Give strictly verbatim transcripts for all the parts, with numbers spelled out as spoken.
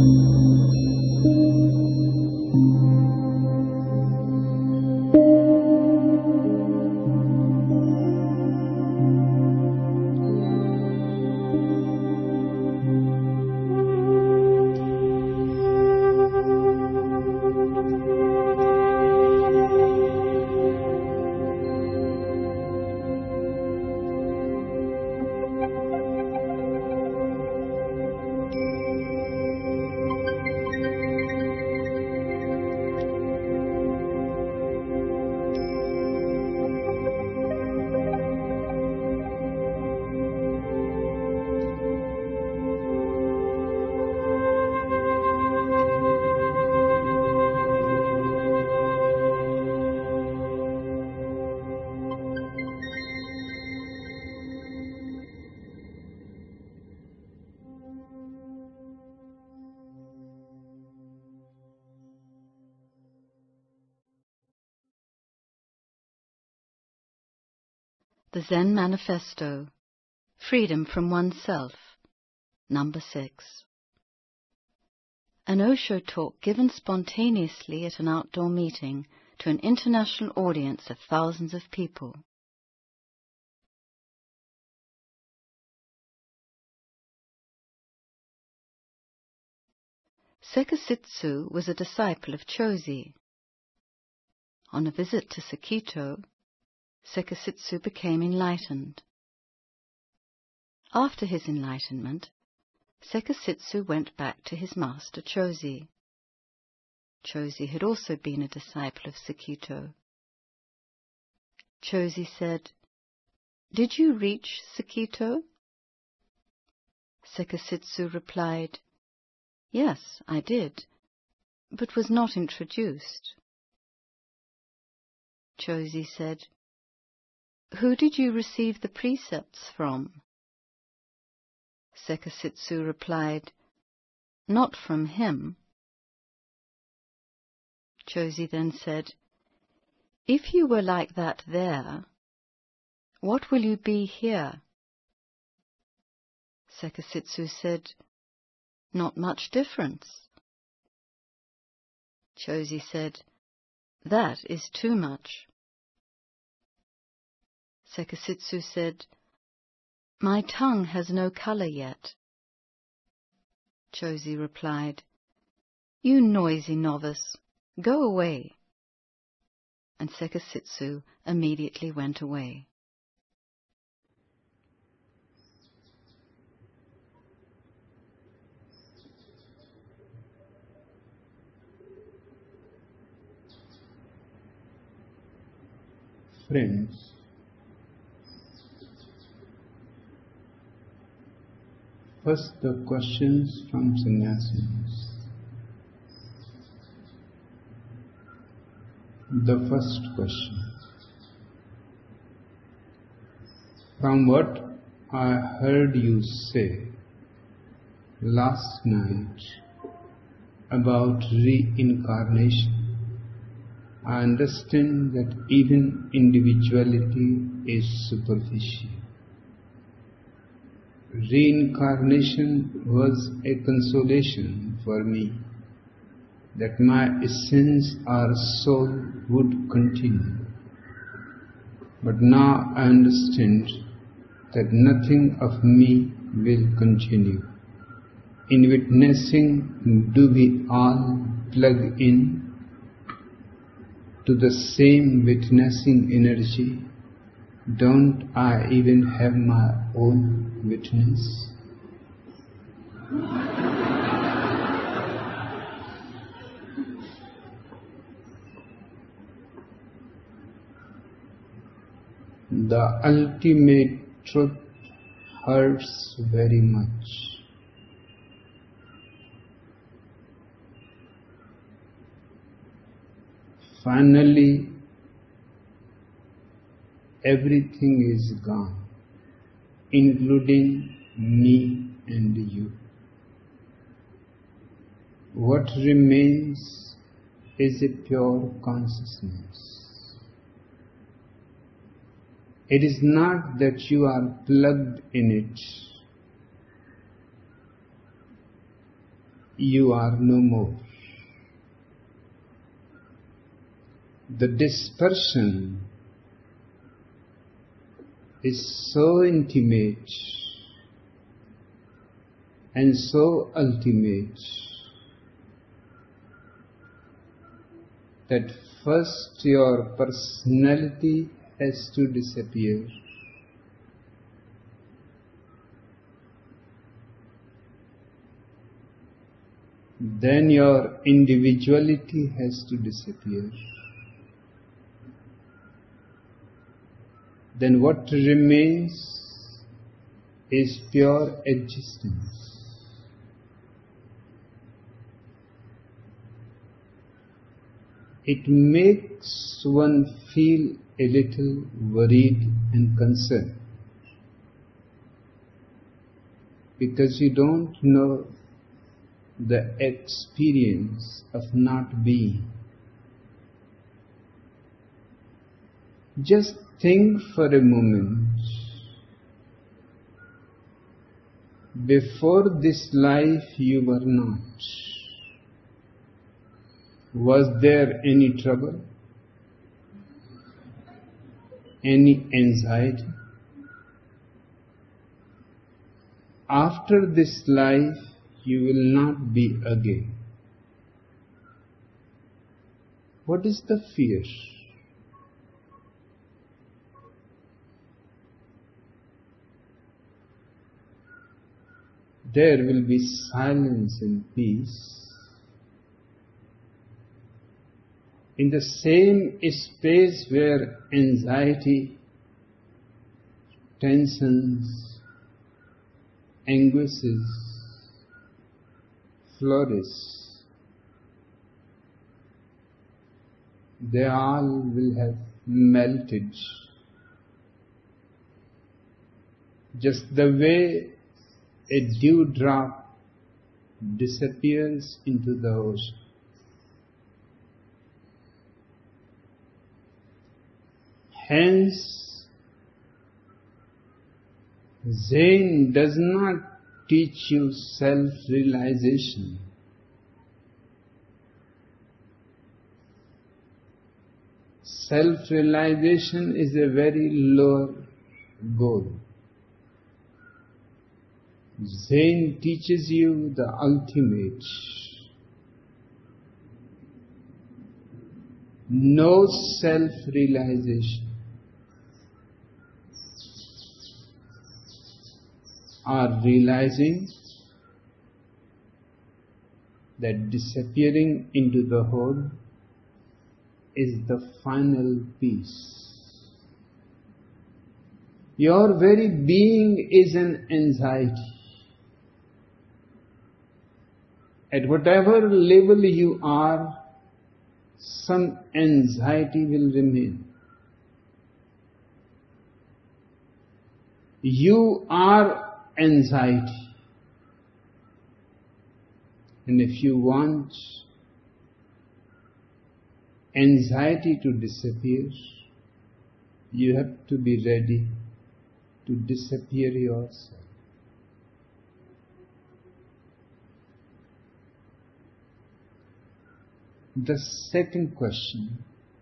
The Zen Manifesto, Freedom from Oneself, Number six. An Osho talk given spontaneously at an outdoor meeting to an international audience of thousands of people. Sekisitsu was a disciple of Chozi. On a visit to Sekito, Sekisitsu became enlightened. After his enlightenment, Sekisitsu went back to his master Chozi. Chozi had also been a disciple of Sekito. Chozi said, "Did you reach Sekito?" Sekisitsu replied, "Yes, I did, but was not introduced." Chozi said, "Who did you receive the precepts from?" Sekisitsu replied, "Not from him." Chozi then said, "If you were like that there, what will you be here?" Sekisitsu said, "Not much difference." Chozi said, "That is too much." Sekisitsu said, "My tongue has no color yet." Chozi replied, "You noisy novice, go away." And Sekisitsu immediately went away. Friends, first the questions from sannyasis. The first question. From what I heard you say last night about reincarnation, I understand that even individuality is superficial. Reincarnation was a consolation for me, that my essence or soul would continue. But now I understand that nothing of me will continue. In witnessing, do we all plug in to the same witnessing energy? Don't I even have my own witness? The ultimate truth hurts very much. Finally, everything is gone, including me and you. What remains is a pure consciousness. It is not that you are plugged in it. you are no more. The dispersion is so intimate and so ultimate that first your personality has to disappear. Then your individuality has to disappear. Then what remains is pure existence. It makes one feel a little worried and concerned because you don't know the experience of not being. Just think for a moment. Before this life you were not. Was there any trouble? Any anxiety? After this life you will not be again. What is the fear? There will be silence and peace. In the same space where anxiety, tensions, anguishes flourish, they all will have melted. Just the way a dewdrop disappears into the ocean. Hence, Zen does not teach you self-realization. Self-realization is a very lower goal. Zen teaches you the ultimate. No self-realization or realizing that disappearing into the whole is the final peace. Your very being is an anxiety. At whatever level you are, some anxiety will remain. You are anxiety. And if you want anxiety to disappear, you have to be ready to disappear yourself. The second question,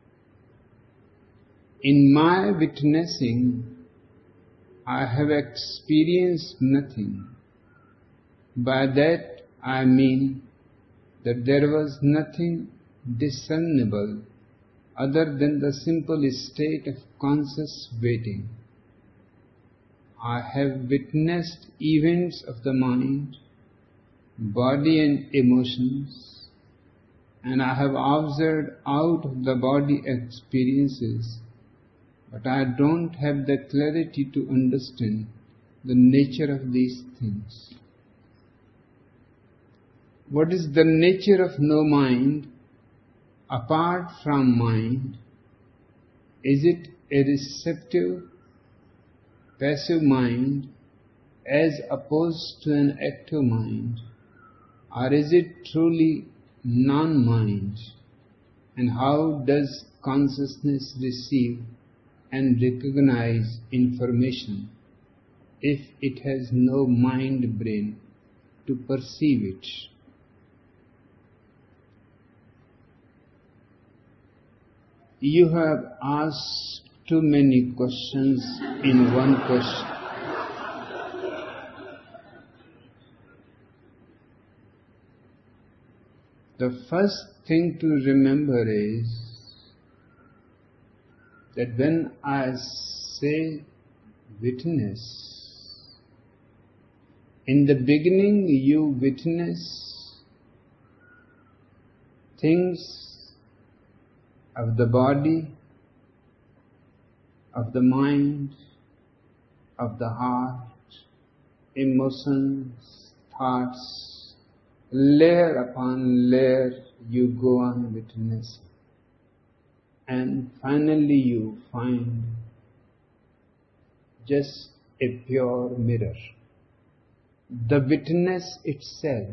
in my witnessing, I have experienced nothing. By that I mean that there was nothing discernible other than the simple state of conscious waiting. I have witnessed events of the mind, body and emotions, and I have observed out of the body experiences, but I don't have the clarity to understand the nature of these things. What is the nature of no mind apart from mind? Is it a receptive, passive mind as opposed to an active mind? Or is it truly non-mind? And how does consciousness receive and recognize information if it has no mind brain to perceive it? You have asked too many questions in one question. The first thing to remember is that when I say witness, in the beginning you witness things of the body, of the mind, of the heart, emotions, thoughts, layer upon layer you go on witnessing. And finally you find just a pure mirror. The witness itself.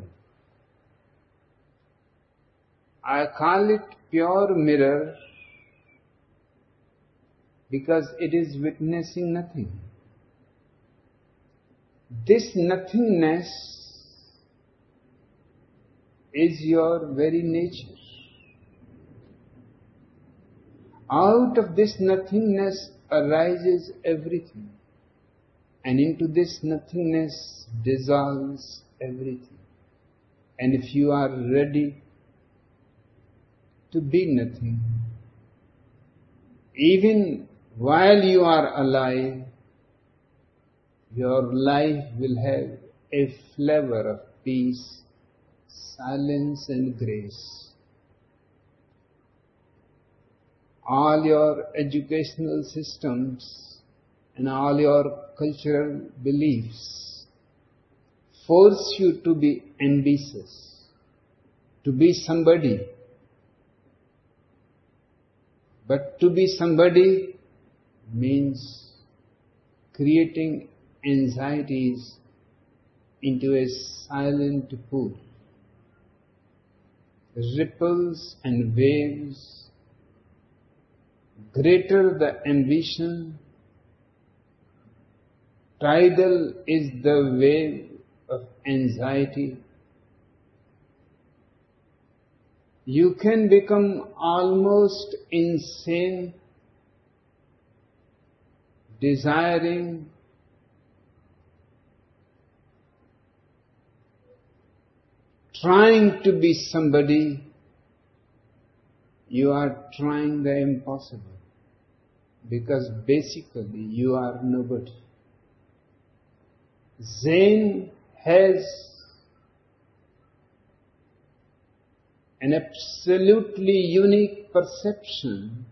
I call it pure mirror because it is witnessing nothing. This nothingness is your very nature. Out of this nothingness arises everything, and into this nothingness dissolves everything. And if you are ready to be nothing, even while you are alive, your life will have a flavor of peace, silence and grace. All your educational systems and all your cultural beliefs force you to be ambitious, to be somebody. But to be somebody means creating anxieties into a silent pool. Ripples and waves. Greater the ambition, tidal is the wave of anxiety. You can become almost insane, desiring trying to be somebody. You are trying the impossible, because basically you are nobody. Zen has an absolutely unique perception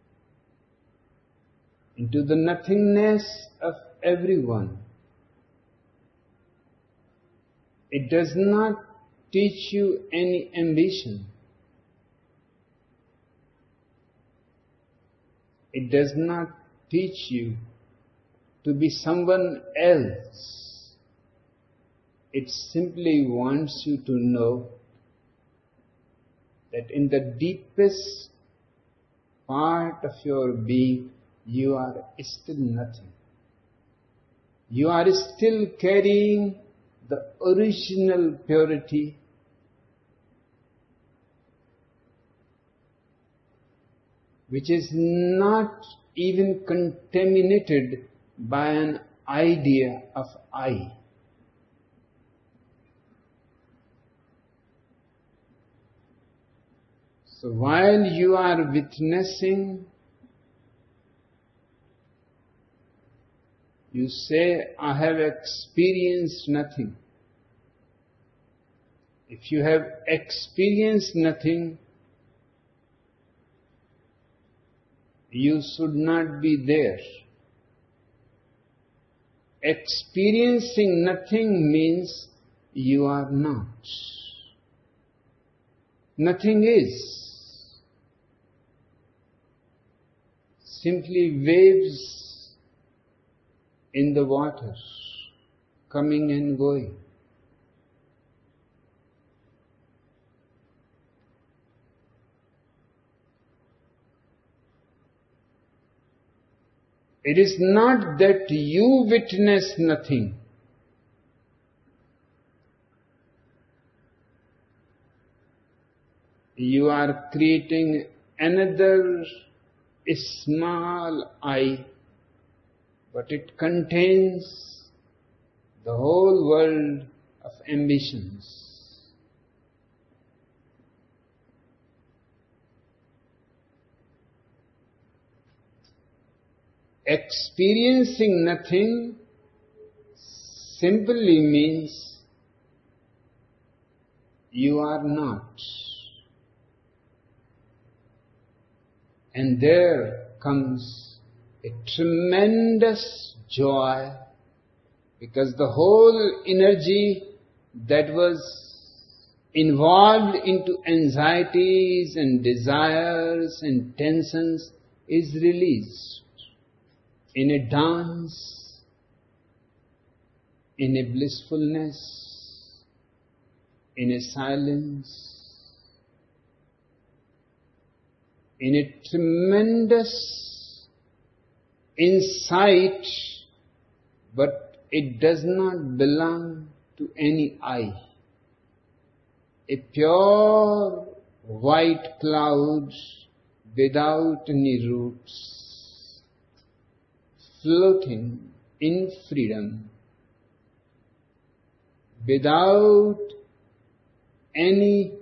into the nothingness of everyone. It does not teach you any ambition. It does not teach you to be someone else. It simply wants you to know that in the deepest part of your being, you are still nothing. You are still carrying the original purity, which is not even contaminated by an idea of I. So while you are witnessing, you say, I have experienced nothing. If you have experienced nothing, you should not be there. Experiencing nothing means you are not. Nothing is. Simply waves in the water, coming and going. It is not that you witness nothing. You are creating another a small I, but it contains the whole world of ambitions. Experiencing nothing simply means you are not. And there comes a tremendous joy, because the whole energy that was involved into anxieties and desires and tensions is released in a dance, in a blissfulness, in a silence, in a tremendous insight, but it does not belong to any I. A pure white cloud without any roots, floating in freedom, without any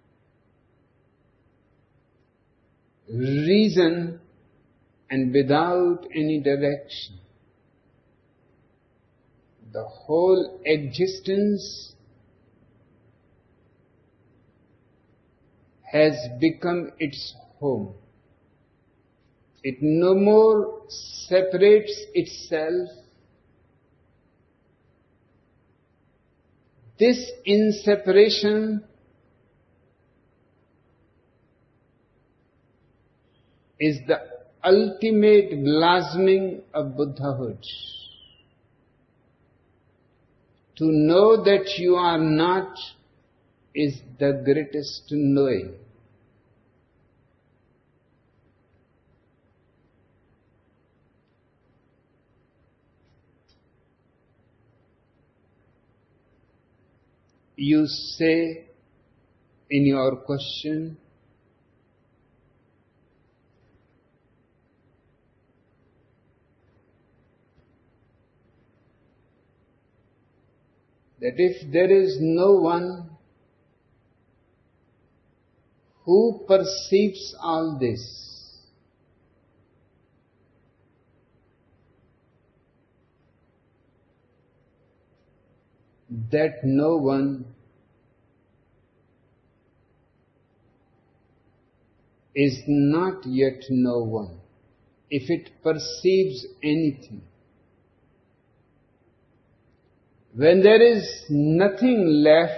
reason and without any direction. The whole existence has become its home. It no more separates itself. This inseparation is the ultimate blossoming of Buddhahood. To know that you are not is the greatest knowing. You say in your question, that if there is no one who perceives all this, that no one is not yet no one, if it perceives anything. When there is nothing left,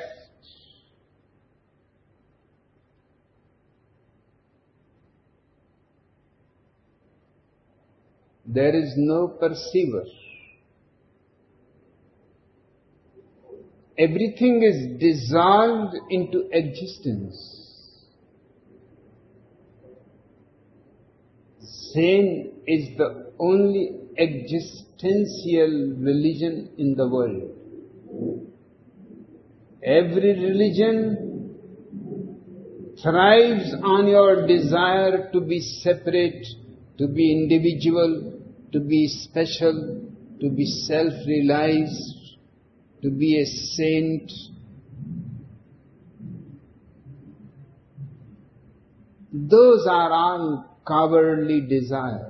there is no perceiver. Everything is dissolved into existence. Zen is the only existential religion in the world. Every religion thrives on your desire to be separate, to be individual, to be special, to be self-realized, to be a saint. Those are all cowardly desires.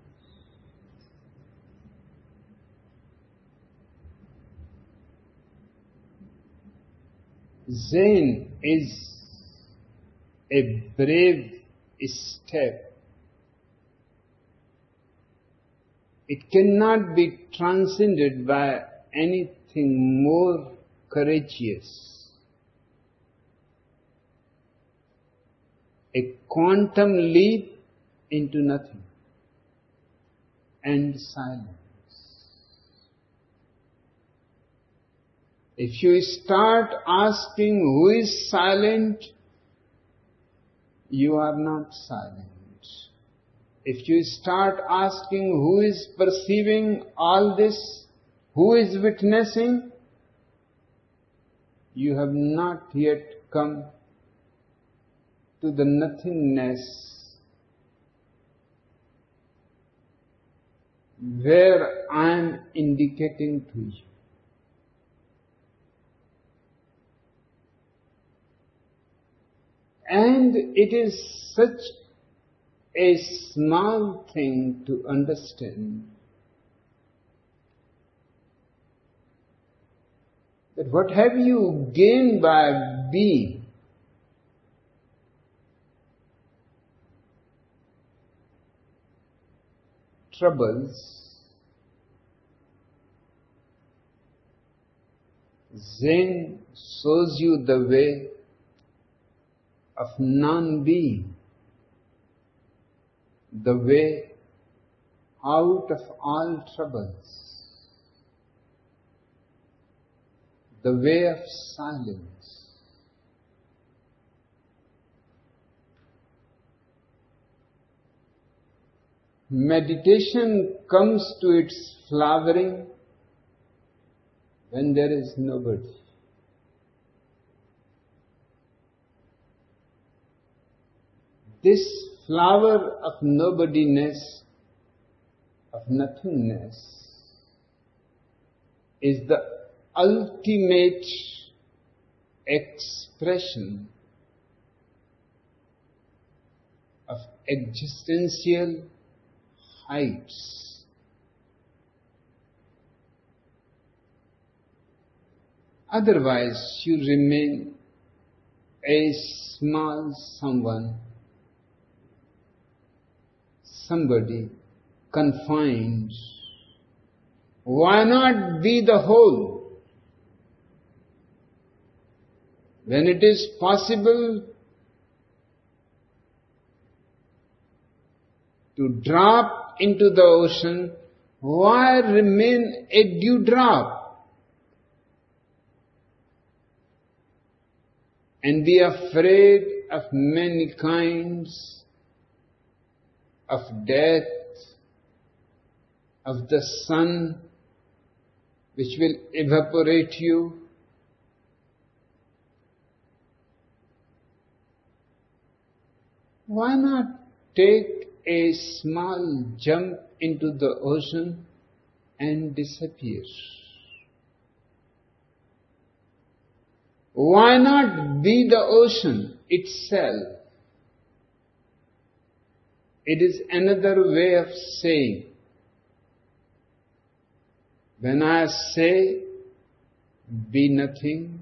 Zen is a brave step. It cannot be transcended by anything more courageous. A quantum leap into nothing and silence. If you start asking who is silent, you are not silent. If you start asking who is perceiving all this, who is witnessing, you have not yet come to the nothingness where I am indicating to you. And it is such a small thing to understand that what have you gained by being? Troubles. Zen shows you the way of non-being, the way out of all troubles, the way of silence. Meditation comes to its flowering when there is nobody. This flower of nobodiness, of nothingness, is the ultimate expression of existential heights. Otherwise, you remain a small someone, somebody confined. Why not be the whole? When it is possible to drop into the ocean, why remain a dewdrop and be afraid of many kinds of death, of the sun which will evaporate you? Why not take a small jump into the ocean and disappear? Why not be the ocean itself? It is another way of saying, when I say be nothing,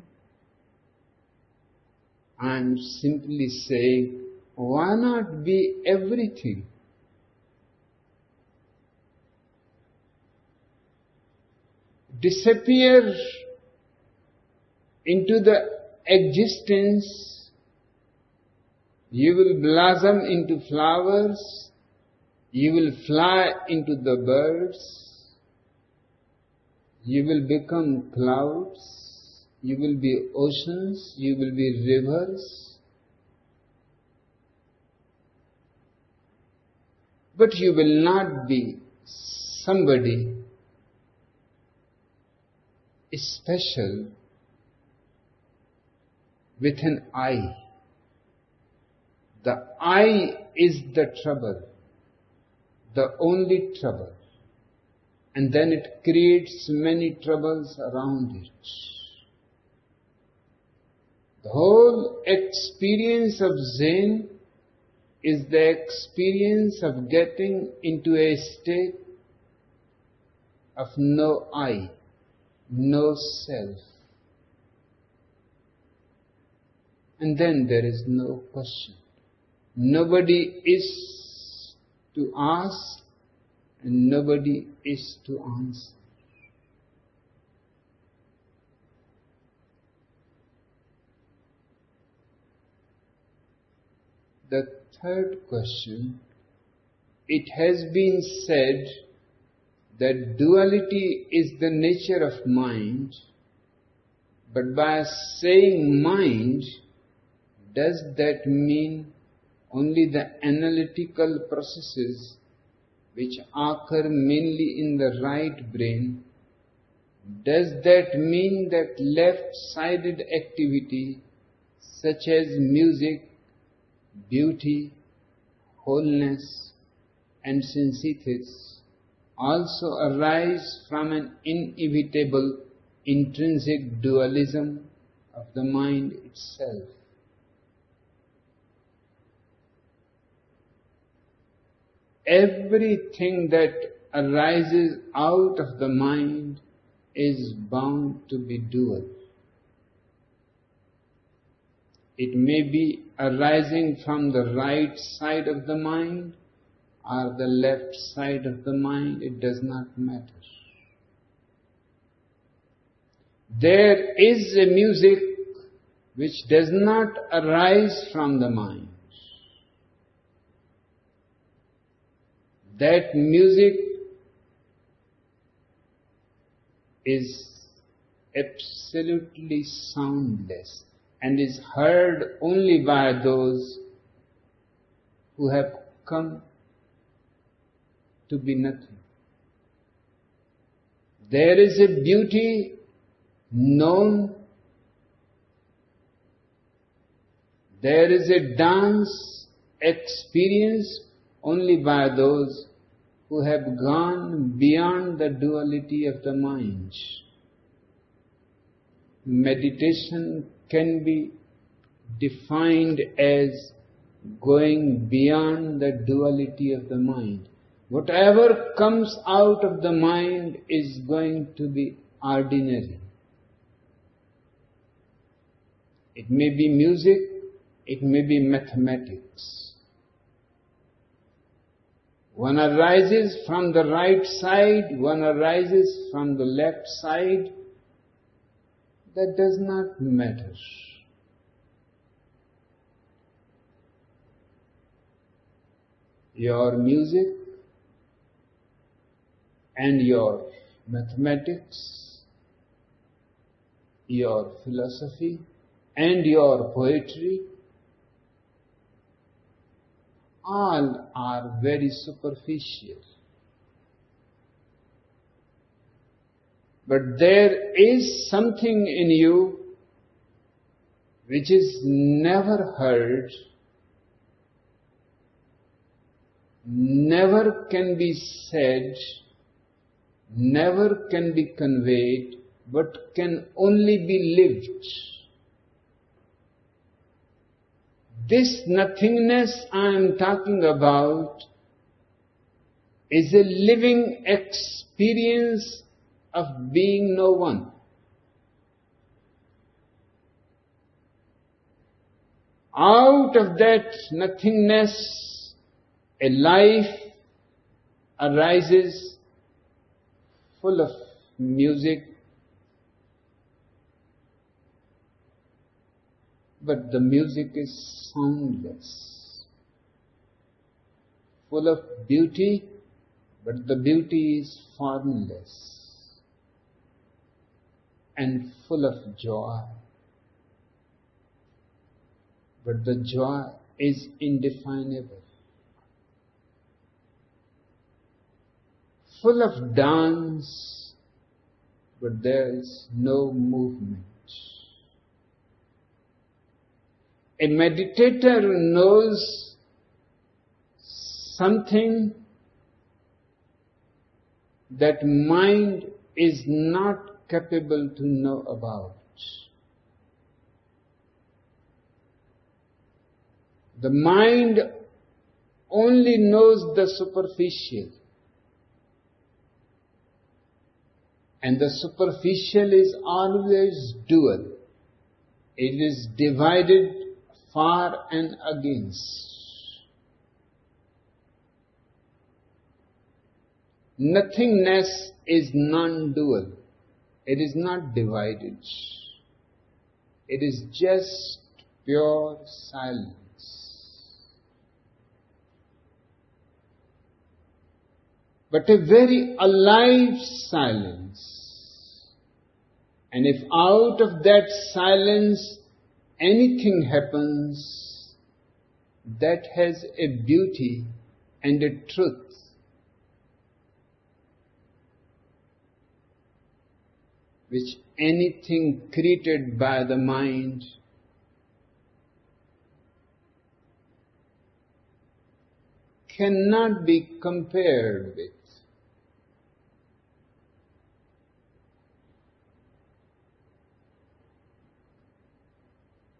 I am simply saying, why not be everything? Disappear into the existence, you will blossom into flowers, you will fly into the birds, you will become clouds, you will be oceans, you will be rivers. But you will not be somebody special with an I. The I is the trouble, the only trouble. And then it creates many troubles around it. The whole experience of Zen is the experience of getting into a state of no I, no self. And then there is no question. Nobody is to ask and nobody is to answer. The third question, it has been said that duality is the nature of mind, but by saying mind, does that mean only the analytical processes which occur mainly in the right brain? Does that mean that left-sided activity such as music, beauty, wholeness and synthesis also arise from an inevitable intrinsic dualism of the mind itself. Everything that arises out of the mind is bound to be dual. It may be arising from the right side of the mind or the left side of the mind, it does not matter. There is a music which does not arise from the mind. That music is absolutely soundless and is heard only by those who have come to be nothing. There is a beauty known, there is a dance experienced only by those who have gone beyond the duality of the mind. Meditation can be defined as going beyond the duality of the mind. Whatever comes out of the mind is going to be ordinary. It may be music, it may be mathematics. One arises from the right side, one arises from the left side. That does not matter. Your music and your mathematics, your philosophy and your poetry, all are very superficial. But there is something in you which is never heard, never can be said, never can be conveyed, but can only be lived. This nothingness I am talking about is a living experience of being no one. Out of that nothingness, a life arises full of music, but the music is soundless, full of beauty, but the beauty is formless, and full of joy, but the joy is indefinable, full of dance, but there is no movement. A meditator knows something that mind is not capable to know about. The mind only knows the superficial, and the superficial is always dual. It is divided far and against. Nothingness is non-dual. It is not divided. It is just pure silence. But a very alive silence. And if out of that silence anything happens, that has a beauty and a truth which anything created by the mind cannot be compared with.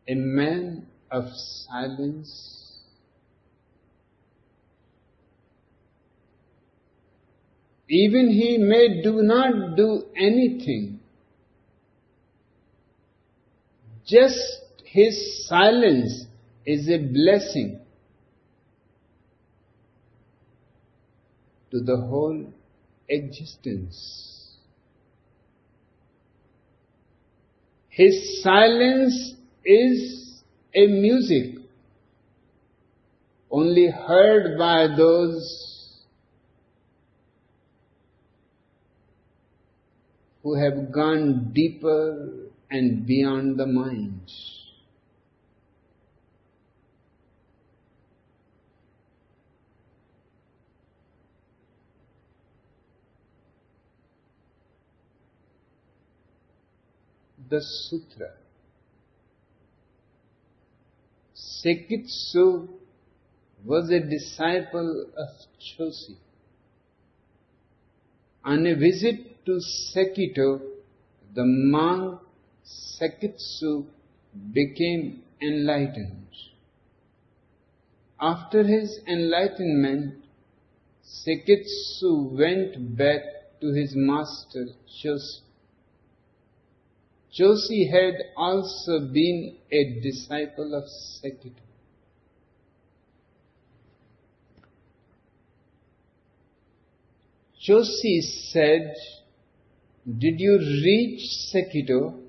a man of silence. Even he may do not do anything. Just his silence is a blessing to the whole existence. His silence is a music only heard by those who have gone deeper and beyond the mind. The Sutra. Sekitsu was a disciple of Chosi. On a visit to Sekito, the monk Sekitsu became enlightened. After his enlightenment, Sekitsu went back to his master Chosi. Chosi had also been a disciple of Sekito. Chosi said, "Did you reach Sekito?"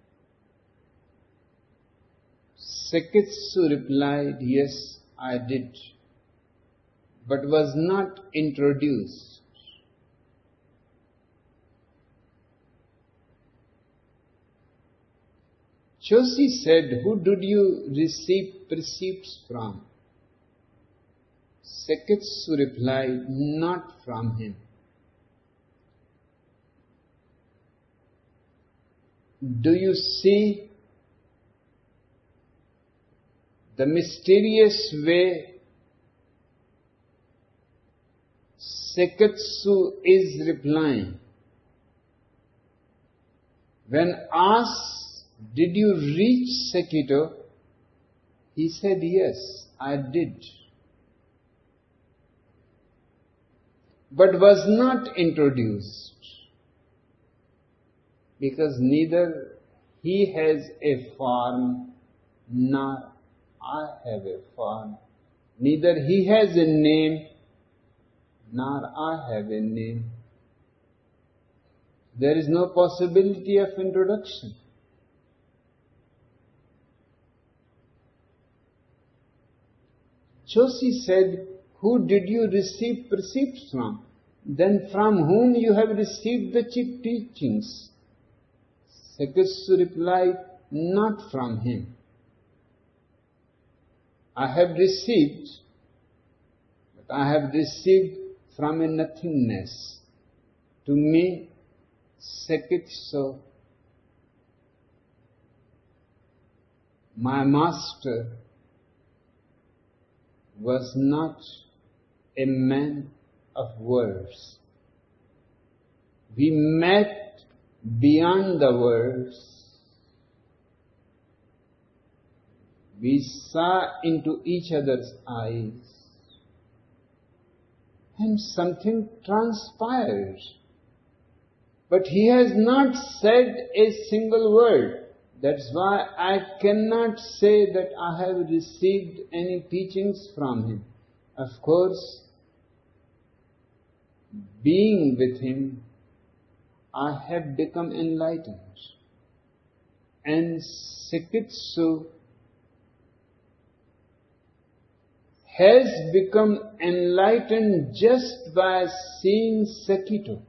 Sekitsu replied, "Yes, I did, but was not introduced." Chosi said, "Who did you receive precepts from?" Sekitsu replied, "Not from him." Do you see the mysterious way Sekitsu is replying? When asked, "Did you reach Sekito?" he said, "Yes, I did, but was not introduced, because neither he has a form nor I have a form. Neither he has a name nor I have a name. There is no possibility of introduction." Chosi said, "Who did you receive precepts from? Then from whom you have received the teachings?" Sekitsu replied, "Not from him. I have received, but I have received from a nothingness. To me, Sekitsu, my master, was not a man of words. We met beyond the words. We saw into each other's eyes, and something transpired. But he has not said a single word. That's why I cannot say that I have received any teachings from him. Of course, being with him, I have become enlightened. And Sekitsu has become enlightened just by seeing Sekito.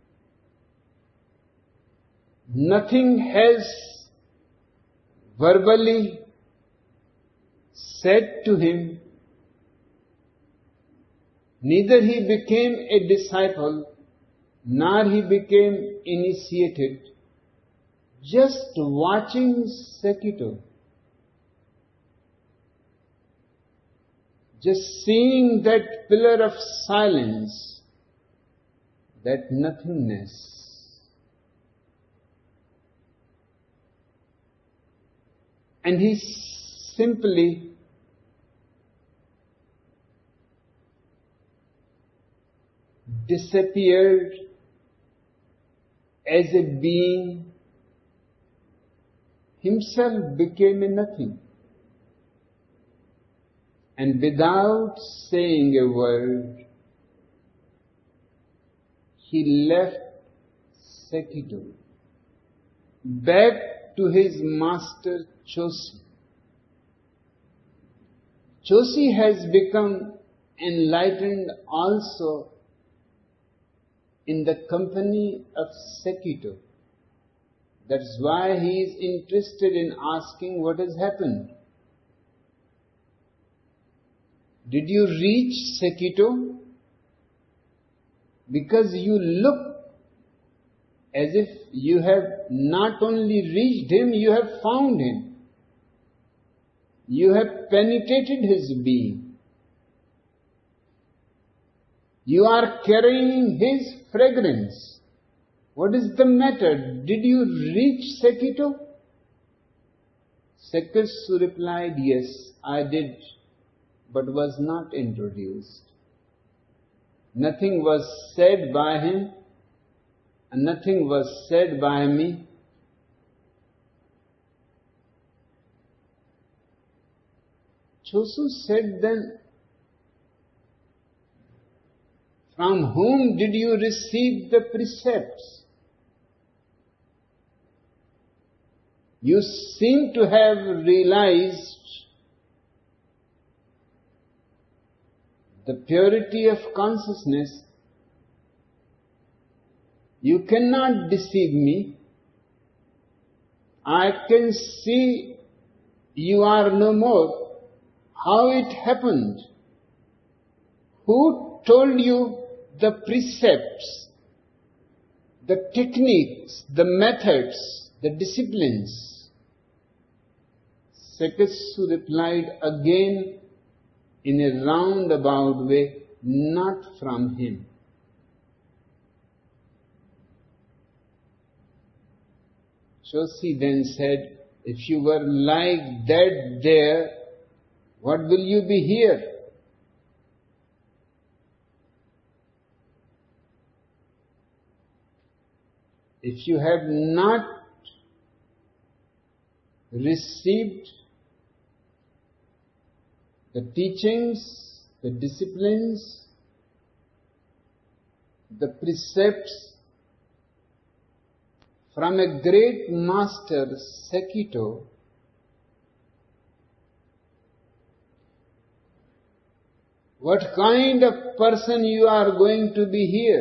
Nothing has verbally said to him, neither he became a disciple, nor he became initiated. Just watching Sekito, just seeing that pillar of silence, that nothingness, and he simply disappeared as a being, himself became a nothing. And without saying a word, he left Sekito back to his master Chosi. Chosi has become enlightened also in the company of Sekito. That's why he is interested in asking what has happened. Did you reach Sekito? Because you look as if you have not only reached him, you have found him. You have penetrated his being. You are carrying his fragrance. What is the matter? Did you reach Sekito? Seketsu replied, yes, I did, but was not introduced. Nothing was said by him, and nothing was said by me. Chosu said then, from whom did you receive the precepts? You seem to have realized the purity of consciousness. You cannot deceive me. I can see you are no more. How it happened? Who told you the precepts, the techniques, the methods, the disciplines? Seketsu replied again in a roundabout way, not from him. Chosi then said, if you were like that there, what will you be here? If you have not received the teachings, the disciplines, the precepts from a great master, Sekito, what kind of person you are going to be here?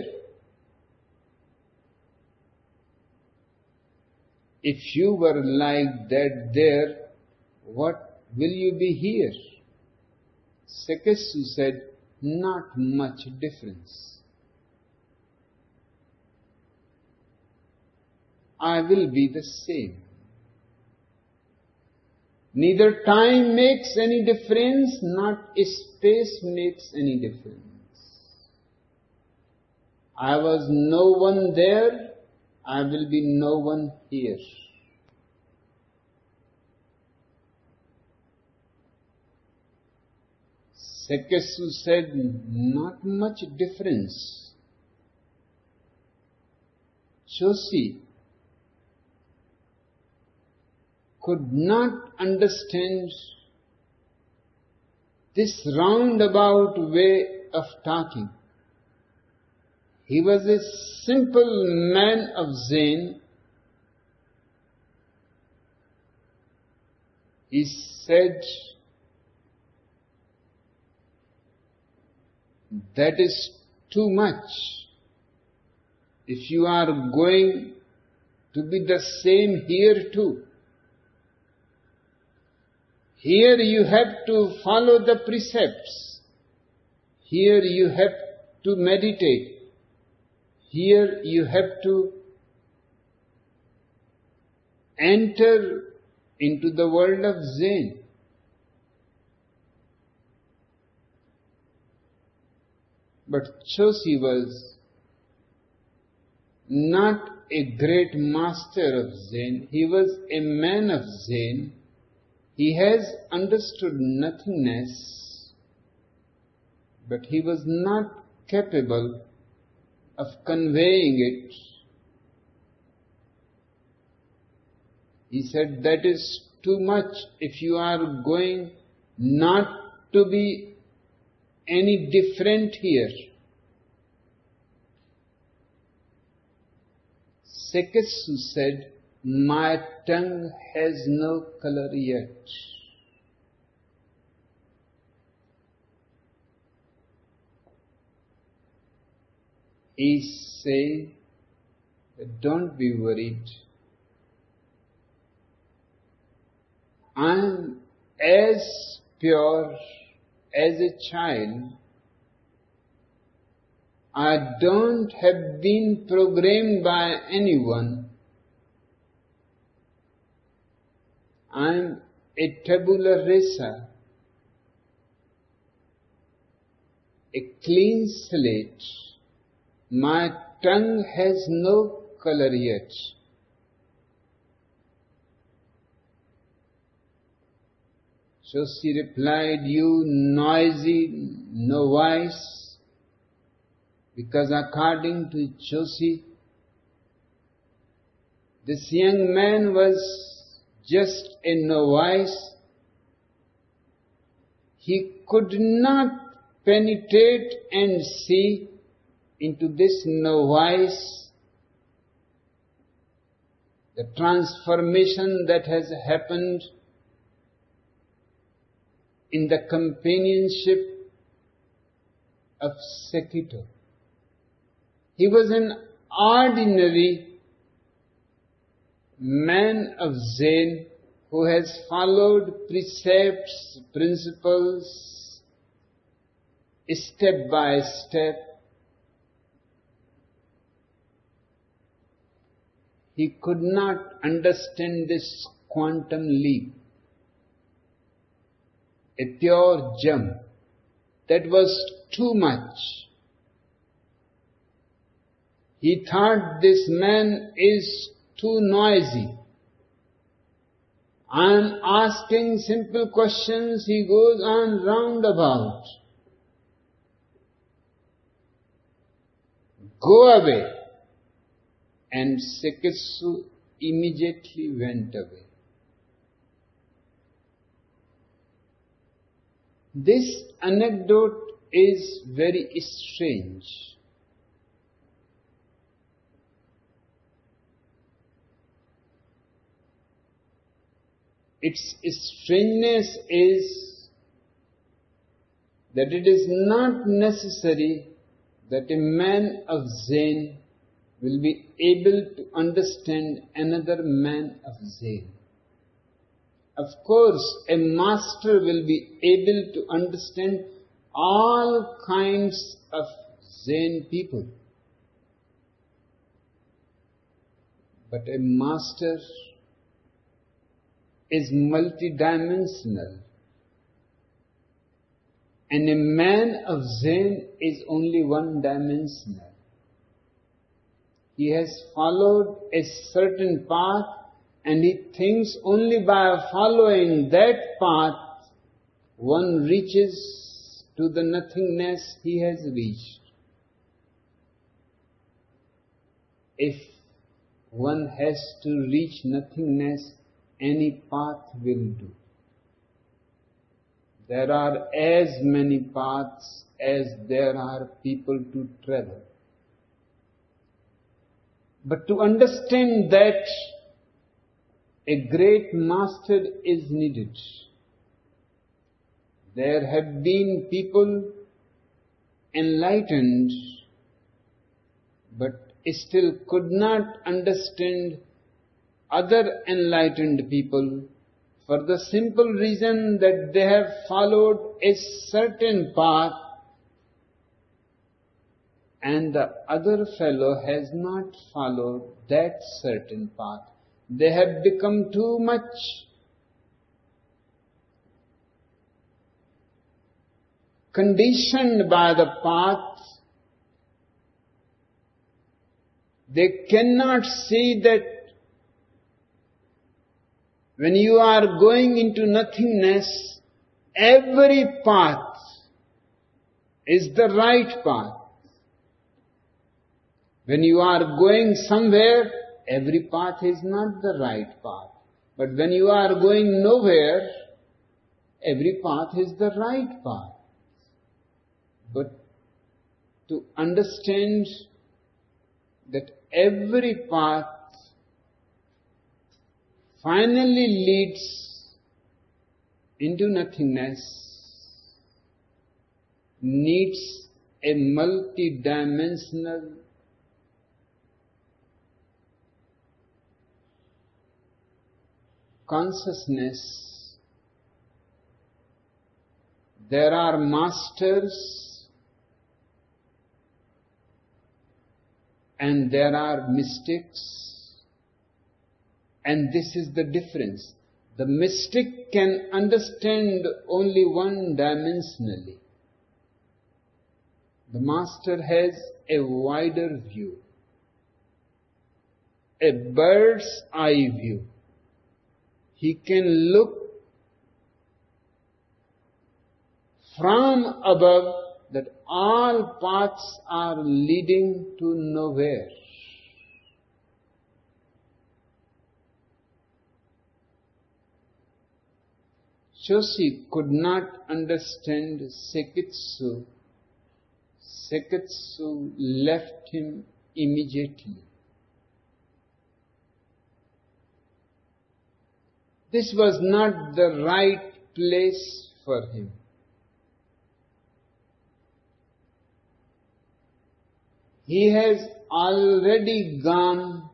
If you were like that there, what will you be here? Seketsu said, not much difference. I will be the same. Neither time makes any difference, not space makes any difference. I was no one there, I will be no one here. Seketsu said, not much difference. Chosi could not understand this roundabout way of talking. He was a simple man of Zen. He said, that is too much. If you are going to be the same here too, here you have to follow the precepts. Here you have to meditate. Here you have to enter into the world of Zen. But Chosi was not a great master of Zen. He was a man of Zen. He has understood nothingness, but he was not capable of conveying it. He said, that is too much if you are going not to be any different here. Seketsu said, my tongue has no color yet. He said, don't be worried. I am as pure as a child. I don't have been programmed by anyone. I am a tabula rasa, a clean slate. My tongue has no color yet. So she replied, you noisy novice, because according to Joshi, this young man was just a novice. He could not penetrate and see into this novice the transformation that has happened in the companionship of Sekito. He was an ordinary man of Zen who has followed precepts, principles, step by step. He could not understand this quantum leap, a pure jump. That was too much. He thought this man is too noisy. I am asking simple questions, he goes on roundabout. Go away. And Seketsu immediately went away. This anecdote is very strange. Its strangeness is that it is not necessary that a man of Zen will be able to understand another man of Zen. Of course, a master will be able to understand all kinds of Zen people. But a master is multidimensional. And a man of Zen is only one-dimensional. He has followed a certain path and he thinks only by following that path one reaches to the nothingness he has reached. If one has to reach nothingness, any path will do. There are as many paths as there are people to travel. But to understand that, a great master is needed. There have been people enlightened, but still could not understand other enlightened people for the simple reason that they have followed a certain path and the other fellow has not followed that certain path. They have become too much conditioned by the path. They cannot see that When you are going into nothingness, every path is the right path. When you are going somewhere, every path is not the right path. But when you are going nowhere, every path is the right path. But to understand that every path finally leads into nothingness needs a multi-dimensional consciousness. There are masters and there are mystics, and this is the difference. The mystic can understand only one-dimensionally. The master has a wider view, a bird's eye view. He can look from above that all paths are leading to nowhere. Joshi could not understand Sekitsu. Sekitsu left him immediately. This was not the right place for him. He has already gone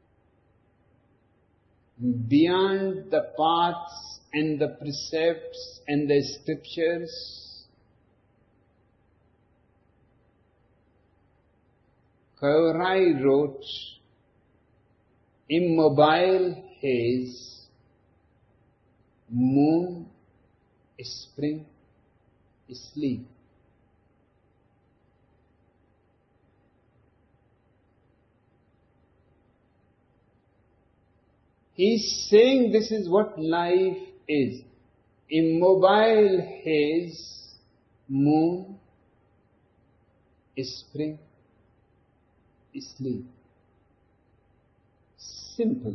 beyond the paths and the precepts and the scriptures. Kaurai wrote, "Immobile haze, moon, spring, sleep." He is saying this is what life is. Immobile haze, moon, spring, sleep. Simple.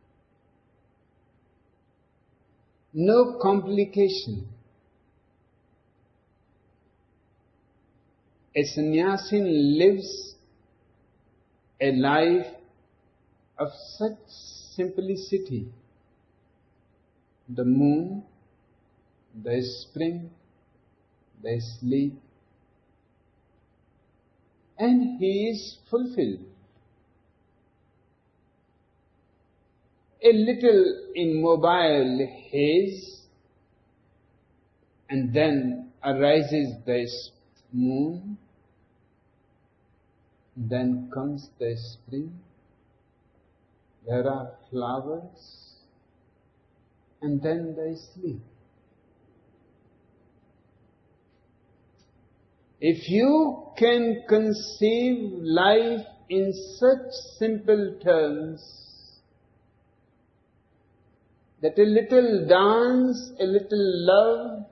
No complication. A sannyasin lives a life of such simplicity. The moon, the spring, the sleep, and he is fulfilled. A little immobile haze, and then arises the moon, then comes the spring, there are flowers, and then they sleep. If you can conceive life in such simple terms, that a little dance, a little love,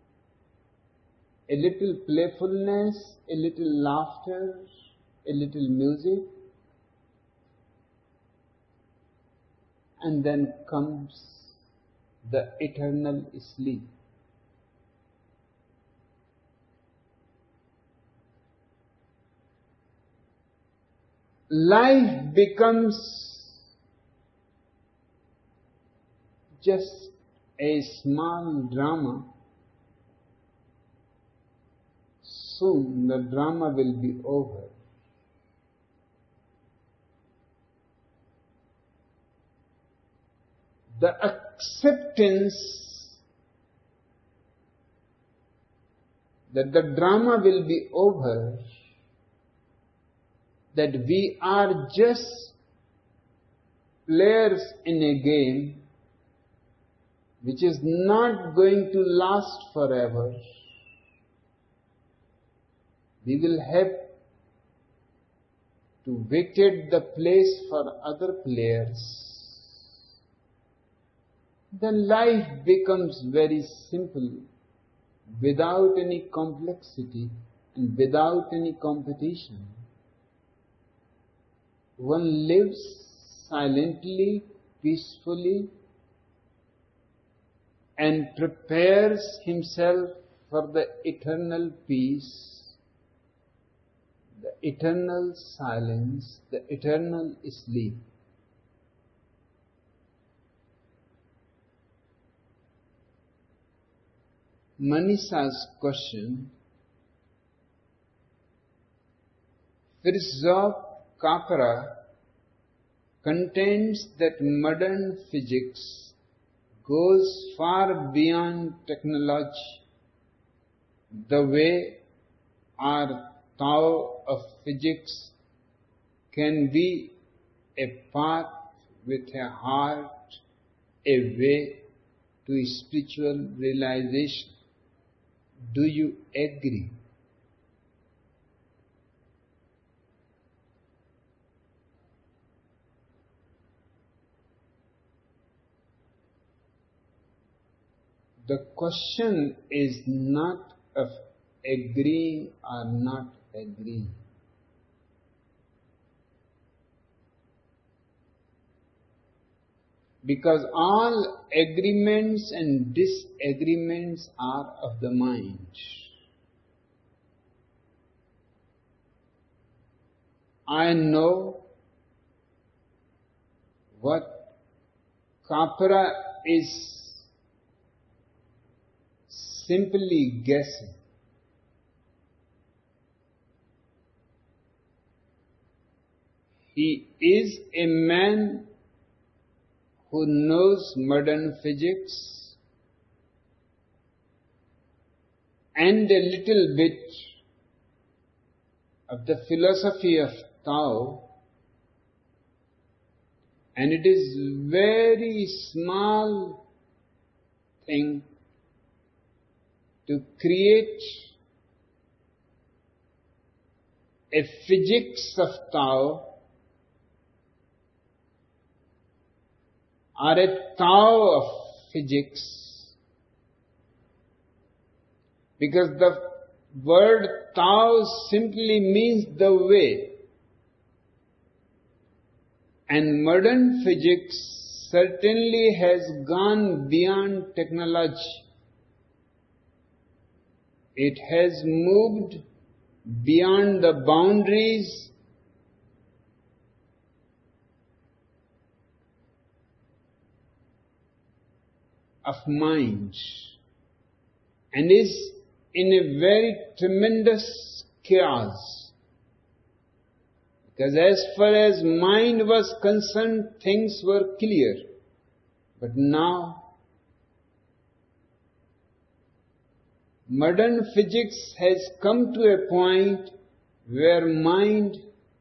a little playfulness, a little laughter, a little music, and then comes the eternal sleep. Life becomes just a small drama. Soon the drama will be over. The acceptance that the drama will be over, that we are just players in a game which is not going to last forever. We will have to vacate the place for other players. then life becomes very simple, without any complexity and without any competition. One lives silently, peacefully, and prepares himself for the eternal peace, the eternal silence, the eternal sleep. Manisha's question: Firzov Capra contends that modern physics goes far beyond technology, the way our Tao of physics can be a path with a heart, a way to spiritual realization. Do you agree? The question is not of agreeing or not agreeing. Because all agreements and disagreements are of the mind. I know what Capra is simply guessing. He is a man who knows modern physics and a little bit of the philosophy of Tao, and it is very small thing to create a physics of Tao or a Tao of physics, because the word Tao simply means the way, and modern physics certainly has gone beyond technology. It has moved beyond the boundaries of mind and is in a very tremendous chaos. Because as far as mind was concerned, things were clear. But now, modern physics has come to a point where mind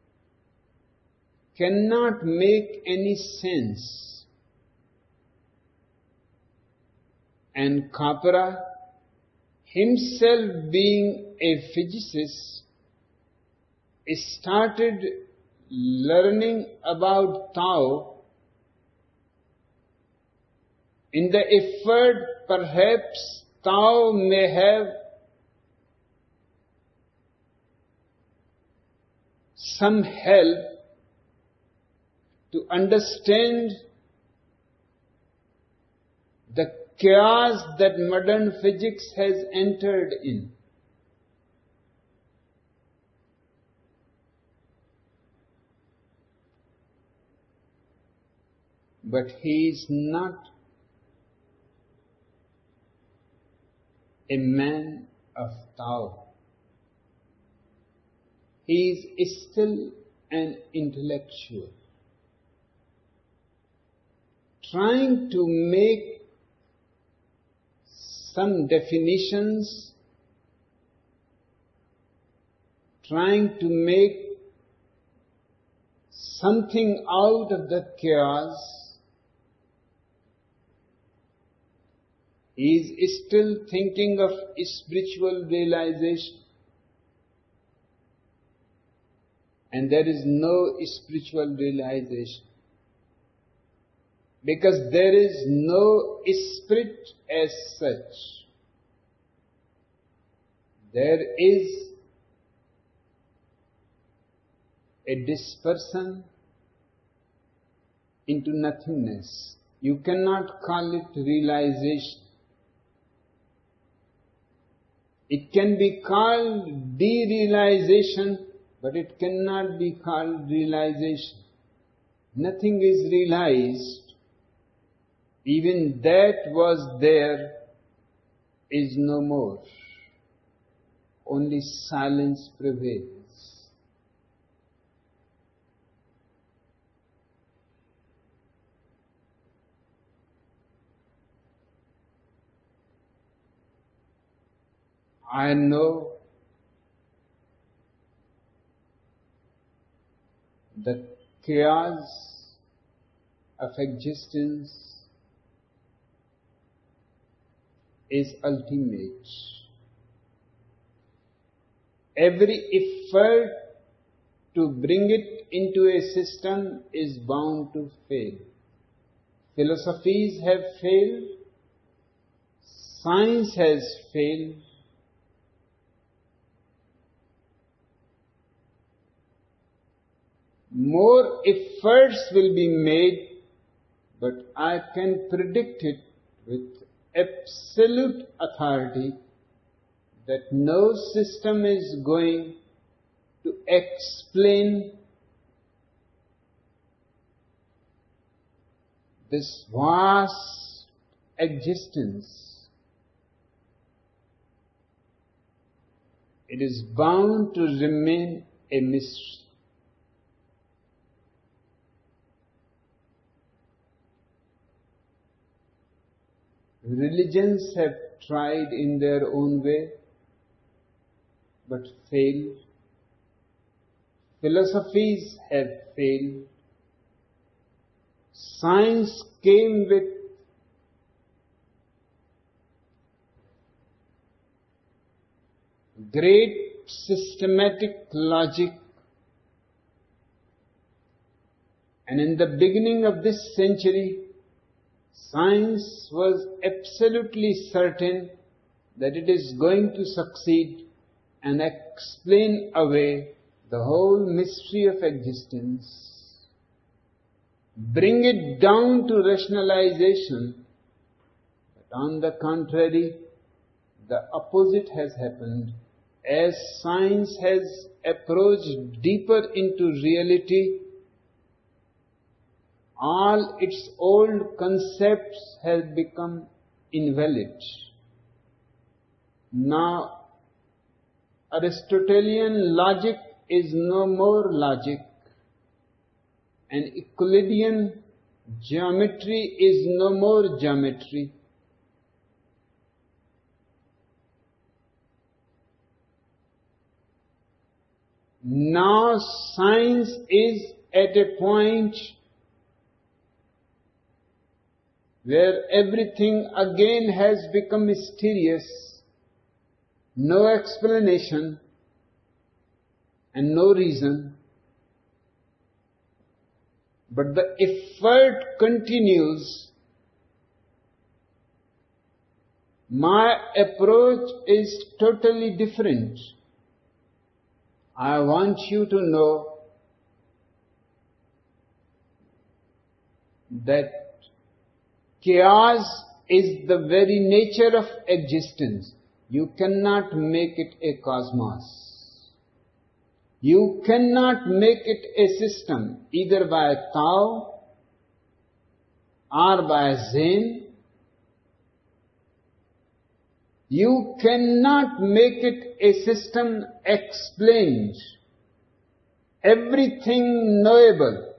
cannot make any sense. And Capra, himself being a physicist, started learning about Tao in the effort perhaps Tao may have some help to understand the chaos that modern physics has entered in. But he is not a man of Tao. He is still an intellectual, trying to make some definitions, trying to make something out of the chaos. He is still thinking of spiritual realization. And there is no spiritual realization. because there is no spirit as such. There is a dispersion into nothingness. You cannot call it realization. It can be called derealization, but it cannot be called realization. Nothing is realized. Even that was there is no more. Only silence prevails. I know that chaos of existence is ultimate. Every effort to bring it into a system is bound to fail. Philosophies have failed, science has failed, more efforts will be made, but I can predict it with absolute authority that no system is going to explain this vast existence. It is bound to remain a mystery. Religions have tried in their own way, but failed. Philosophies have failed. Science came with great systematic logic, and in the beginning of this century, science was absolutely certain that it is going to succeed and explain away the whole mystery of existence, bring it down to rationalization. But on the contrary, the opposite has happened. As science has approached deeper into reality, all its old concepts have become invalid. Now, Aristotelian logic is no more logic, and Euclidean geometry is no more geometry. Now science is at a point where everything again has become mysterious, no explanation and no reason. But the effort continues. My approach is totally different. I want you to know that chaos is the very nature of existence. You cannot make it a cosmos. You cannot make it a system, either by Tao or by Zen. You cannot make it a system explained, everything knowable.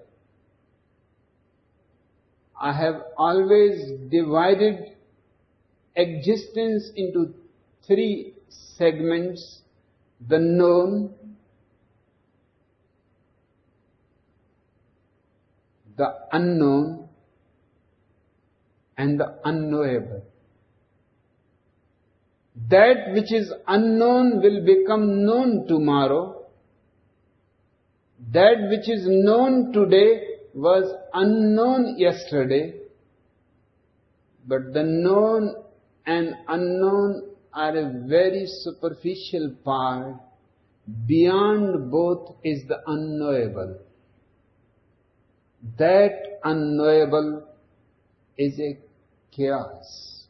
I have always divided existence into three segments: the known, the unknown, and the unknowable. That which is unknown will become known tomorrow. That which is known today was unknown yesterday. But the known and unknown are a very superficial part. Beyond both is the unknowable. That unknowable is a chaos.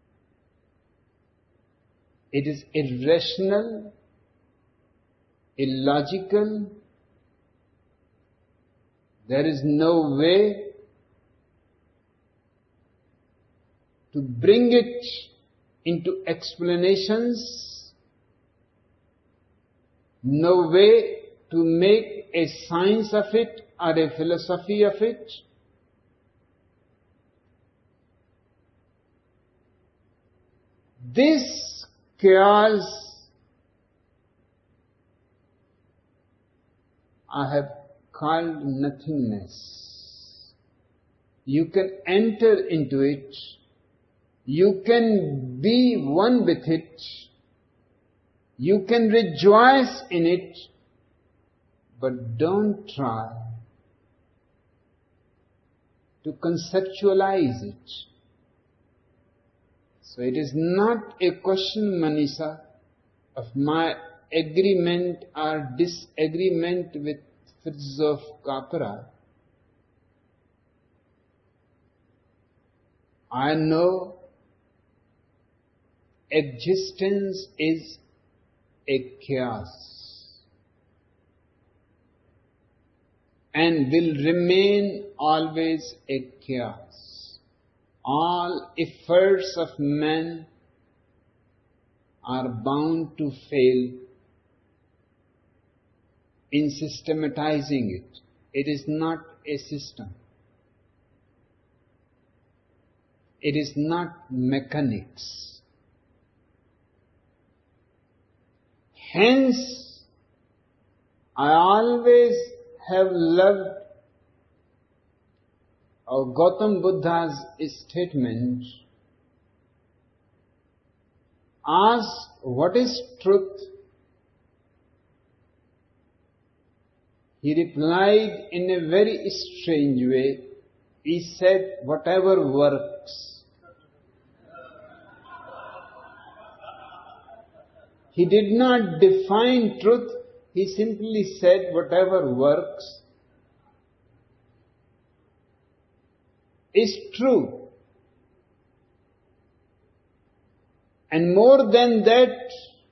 It is irrational, illogical. There is no way to bring it into explanations, no way to make a science of it or a philosophy of it. This chaos I have called nothingness. You can enter into it. You can be one with it. You can rejoice in it. But don't try to conceptualize it. So it is not a question, Manisha, of my agreement or disagreement with Fitzgerald Capra. I know existence is a chaos and will remain always a chaos. All efforts of man are bound to fail in systematizing it. It is not a system. It is not mechanics. Hence, I always have loved our Gautam Buddha's statement, ask what is truth? He replied in a very strange way. He said, whatever works. He did not define truth. He simply said, whatever works is true. And more than that,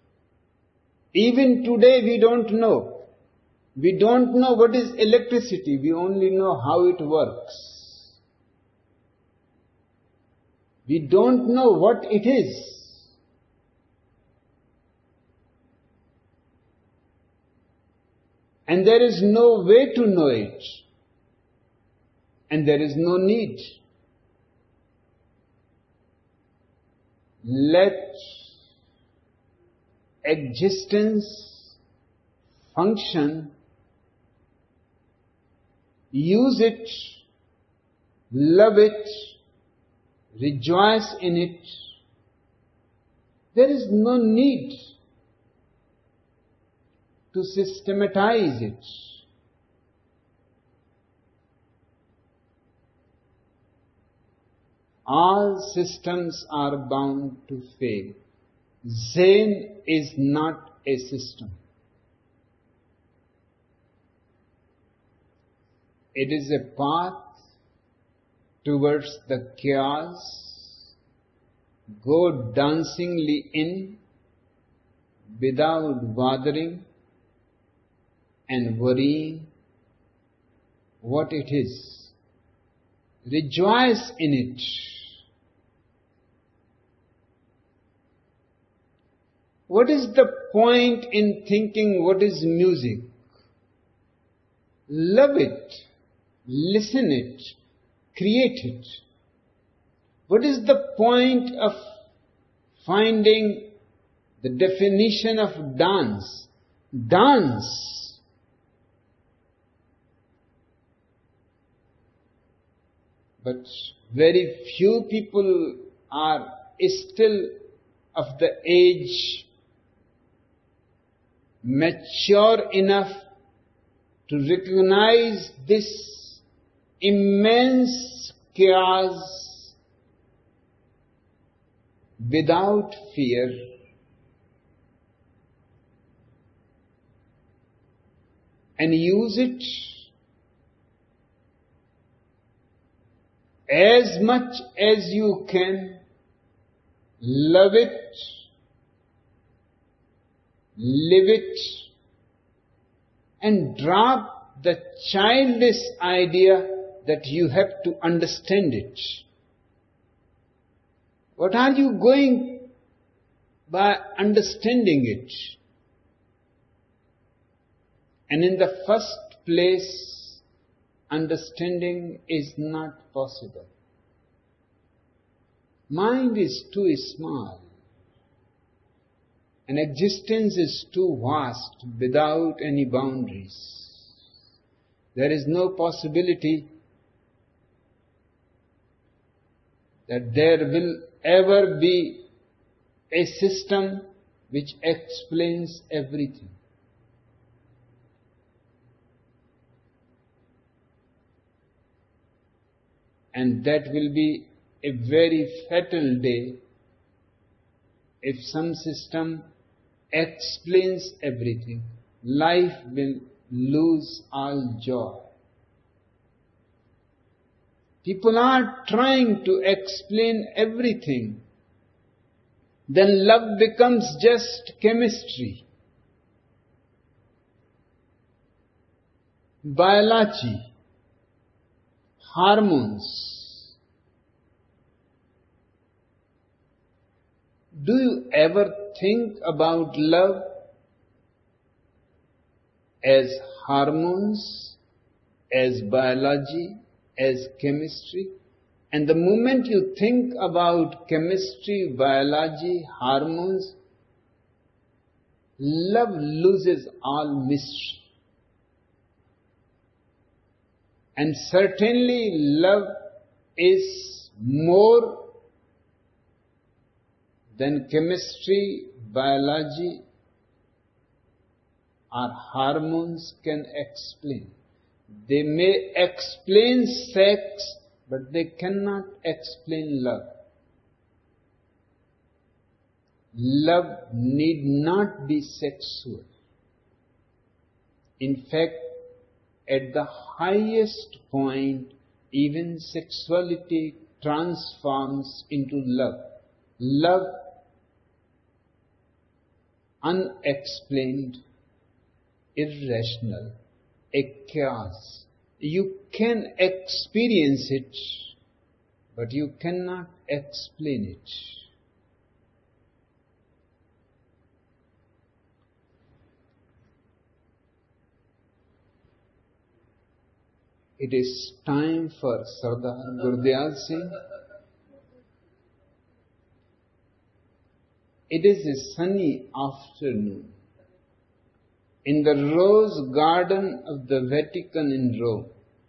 even today we don't know. We don't know what is electricity. We only know how it works. We don't know what it is. And there is no way to know it. And there is no need. Let existence function. Use it. Love it. Rejoice in it. There is no need to systematize it. All systems are bound to fail. Zen is not a system. It is a path towards the chaos. Go dancingly in without bothering and worrying what it is. Rejoice in it. What is the point in thinking what is music? Love it, listen it, create it. What is the point of finding the definition of dance? Dance. But very few people are still of the age mature enough to recognize this immense chaos without fear, and use it as much as you can. Love it, live it, and drop the childish idea that you have to understand it. What are you going by understanding it? And in the first place, understanding is not possible. Mind is too small, and existence is too vast without any boundaries. There is no possibility that there will ever be a system which explains everything. And that will be a very fatal day if some system explains everything. Life will lose all joy. People are trying to explain everything. Then love becomes just chemistry, biology, hormones. Do you ever think about love as hormones, as biology, as chemistry? And the moment you think about chemistry, biology, hormones, love loses all mystery. And certainly love is more than chemistry, biology, or hormones can explain. They may explain sex, but they cannot explain love. Love need not be sexual. In fact, at the highest point, even sexuality transforms into love. Love unexplained, irrational, a chaos. You can experience it, but you cannot explain it. It is time for Sardar Gurdial Singh. It is a sunny afternoon in the rose garden of the Vatican in Rome.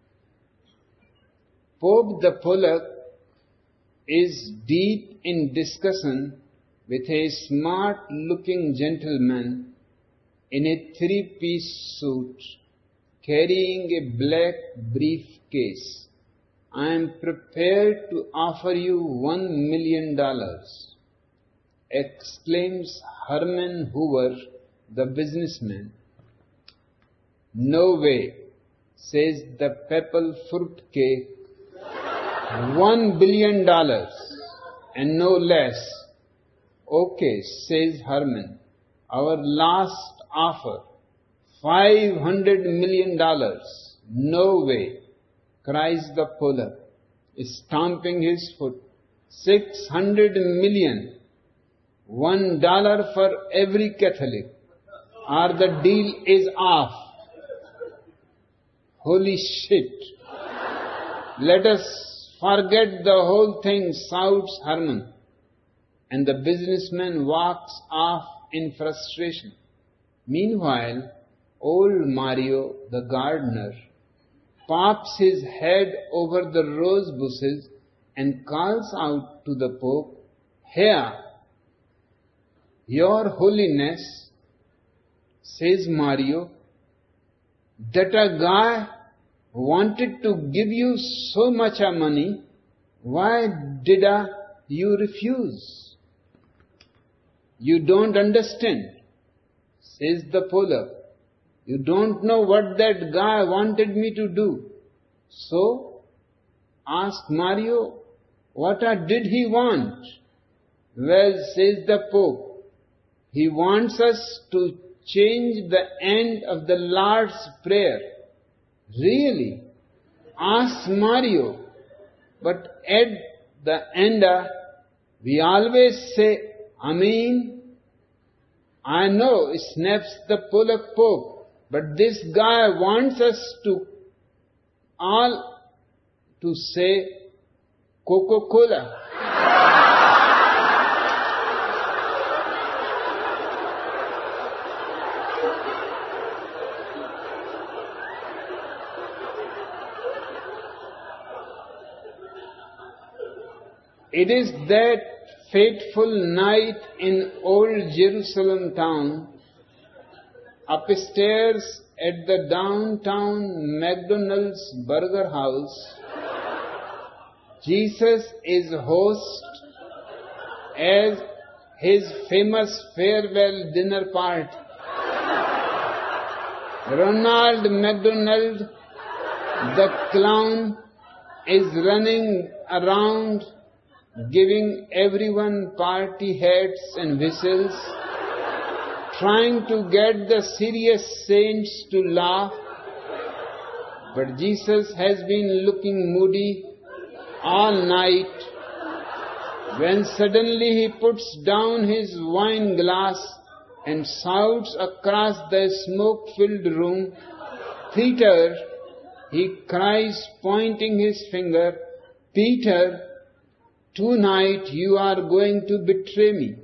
Pope the Pollock is deep in discussion with a smart-looking gentleman in a three-piece suit, carrying a black briefcase. I am prepared to offer you one million dollars, exclaims Herman Hoover, the businessman. No way, says the papal fruitcake. One billion dollars, and no less. Okay, says Herman. Our last offer, five hundred million dollars. No way, cries the Pollock, stamping his foot. Six hundred million. One dollar for every Catholic, or the deal is off. Holy shit. Let us forget the whole thing, shouts Herman. And the businessman walks off in frustration. Meanwhile, old Mario, the gardener, pops his head over the rose bushes and calls out to the Pope, "Here, Your Holiness," says Mario, "that a guy wanted to give you so much money. Why did you refuse?" You don't understand, says the Polak. You don't know what that guy wanted me to do. So, ask Mario, what did he want? Well, says the Pope, he wants us to change the end of the Lord's Prayer. Really? Ask Mario. But at the end, we always say, Amen. I know, snaps the Polak Pope, but this guy wants us to all to say Coca-Cola. It is that fateful night in old Jerusalem town, upstairs at the downtown McDonald's Burger House, Jesus is host as his famous farewell dinner party. Ronald McDonald, the clown, is running around giving everyone party hats and whistles, trying to get the serious saints to laugh. But Jesus has been looking moody all night, when suddenly he puts down his wine glass and shouts across the smoke-filled room, "Peter," he cries, pointing his finger, "Peter, tonight you are going to betray me."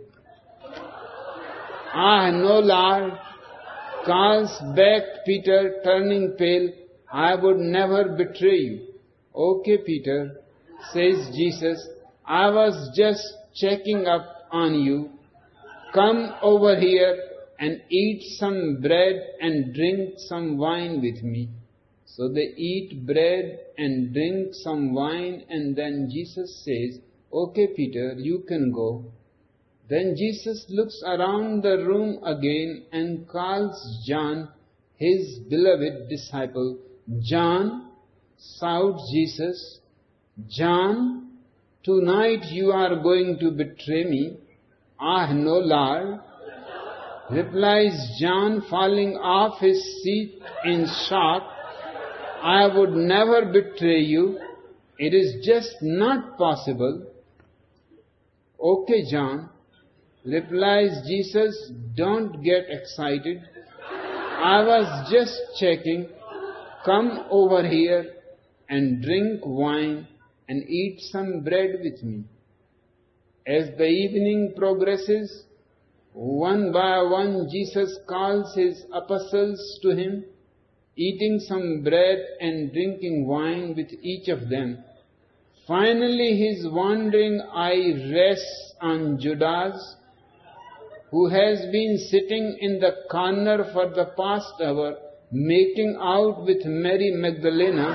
"Ah, no, Lord," calls back Peter, turning pale, "I would never betray you." "Okay, Peter," says Jesus, "I was just checking up on you. Come over here and eat some bread and drink some wine with me." So they eat bread and drink some wine, and then Jesus says, "Okay, Peter, you can go." Then Jesus looks around the room again and calls John, his beloved disciple. "John," shouts Jesus, "John, tonight you are going to betray me." "Ah, no, Lord," replies John, falling off his seat in shock. "I would never betray you. It is just not possible." "Okay, John," replies Jesus, "don't get excited. I was just checking. Come over here and drink wine and eat some bread with me." As the evening progresses, one by one Jesus calls his apostles to him, eating some bread and drinking wine with each of them. Finally, his wandering eye rests on Judas, who has been sitting in the corner for the past hour, making out with Mary Magdalene.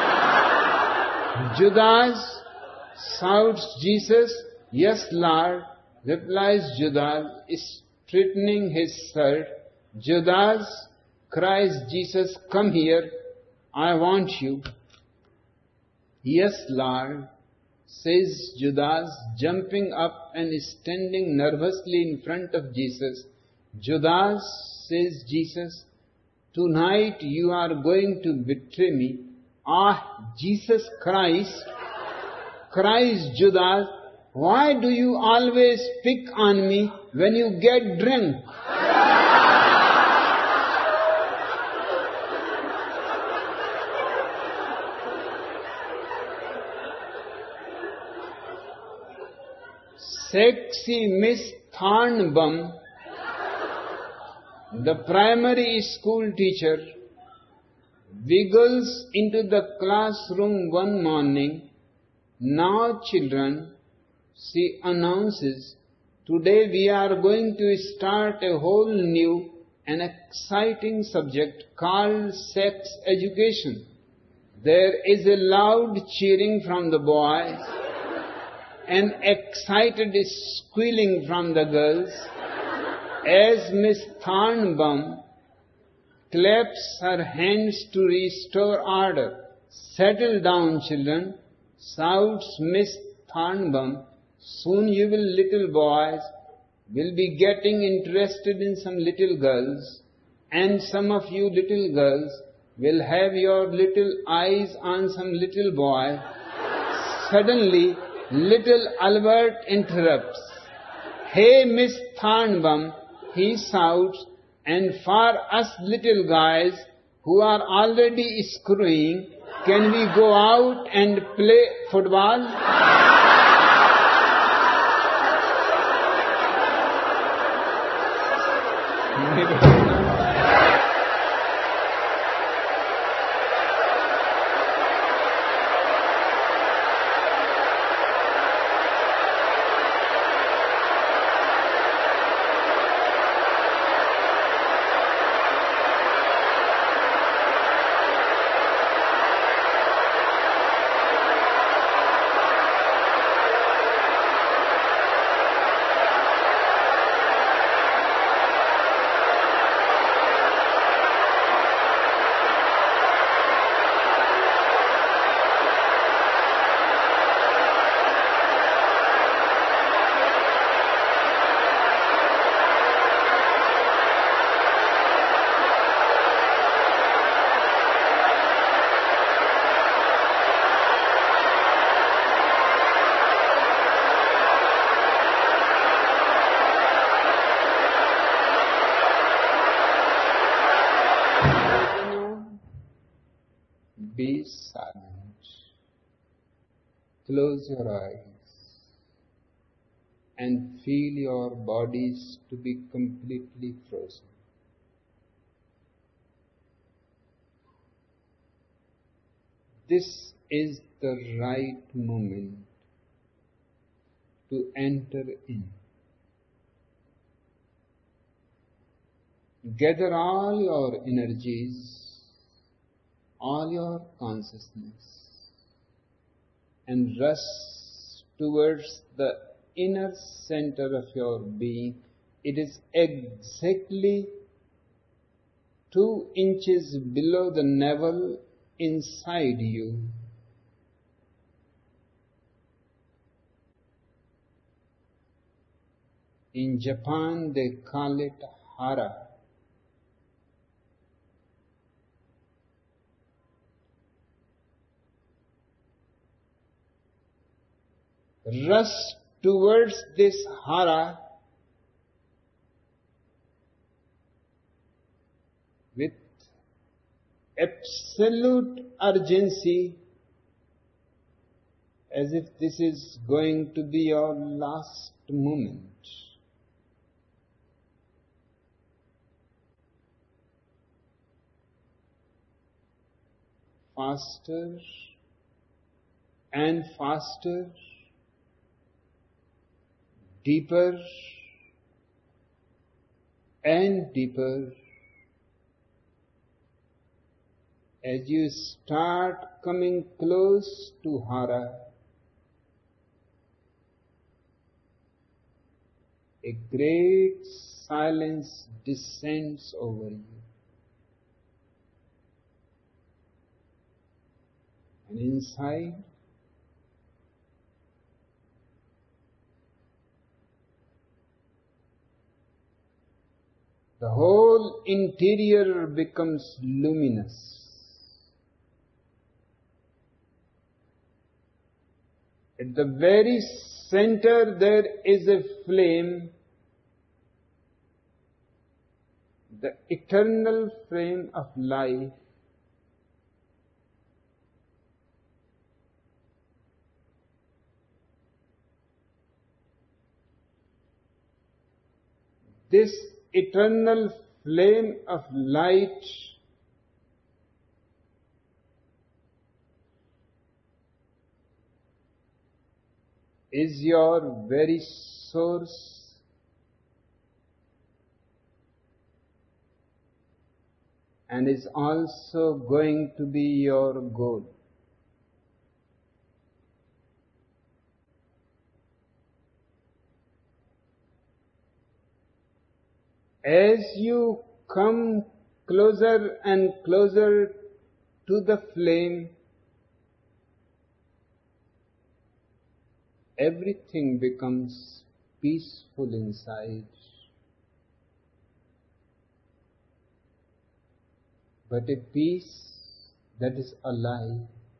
"Judas," shouts Jesus. "Yes, Lord," replies Judas, straightening his shirt. "Judas," cries Jesus, "come here. I want you." "Yes, Lord," says Judas, jumping up and standing nervously in front of Jesus. "Judas," says Jesus, "tonight you are going to betray me." "Ah, Jesus Christ," cries Judas, "why do you always pick on me when you get drunk?" Sexy Miss Thornbum, the primary school teacher, wiggles into the classroom one morning. "Now, children," she announces, "today we are going to start a whole new and exciting subject called sex education." There is a loud cheering from the boys, an excited squealing from the girls, As Miss Thornbum claps her hands to restore order. Settle down, children, shouts Miss Thornbum. Soon you will, little boys, will be getting interested in some little girls, and some of you little girls will have your little eyes on some little boy. Suddenly, little Albert interrupts. Hey, Miss Thornbum, he shouts, and for us little guys who are already screwing, can we go out and play football? Be silent. Close your eyes and feel your bodies to be completely frozen. This is the right moment to enter in. Gather all your energies, all your consciousness, and rush towards the inner center of your being. It is exactly two inches below the navel inside you. In Japan they call it hara. Rush towards this hara with absolute urgency, as if this is going to be your last moment. Faster and faster, deeper and deeper. As you start coming close to hara, a great silence descends over you. And inside, the whole interior becomes luminous. At the very center there is a flame, the eternal flame of life. This eternal flame of light is your very source, and is also going to be your goal. as you come closer and closer to the flame, everything becomes peaceful inside. But a peace that is alive,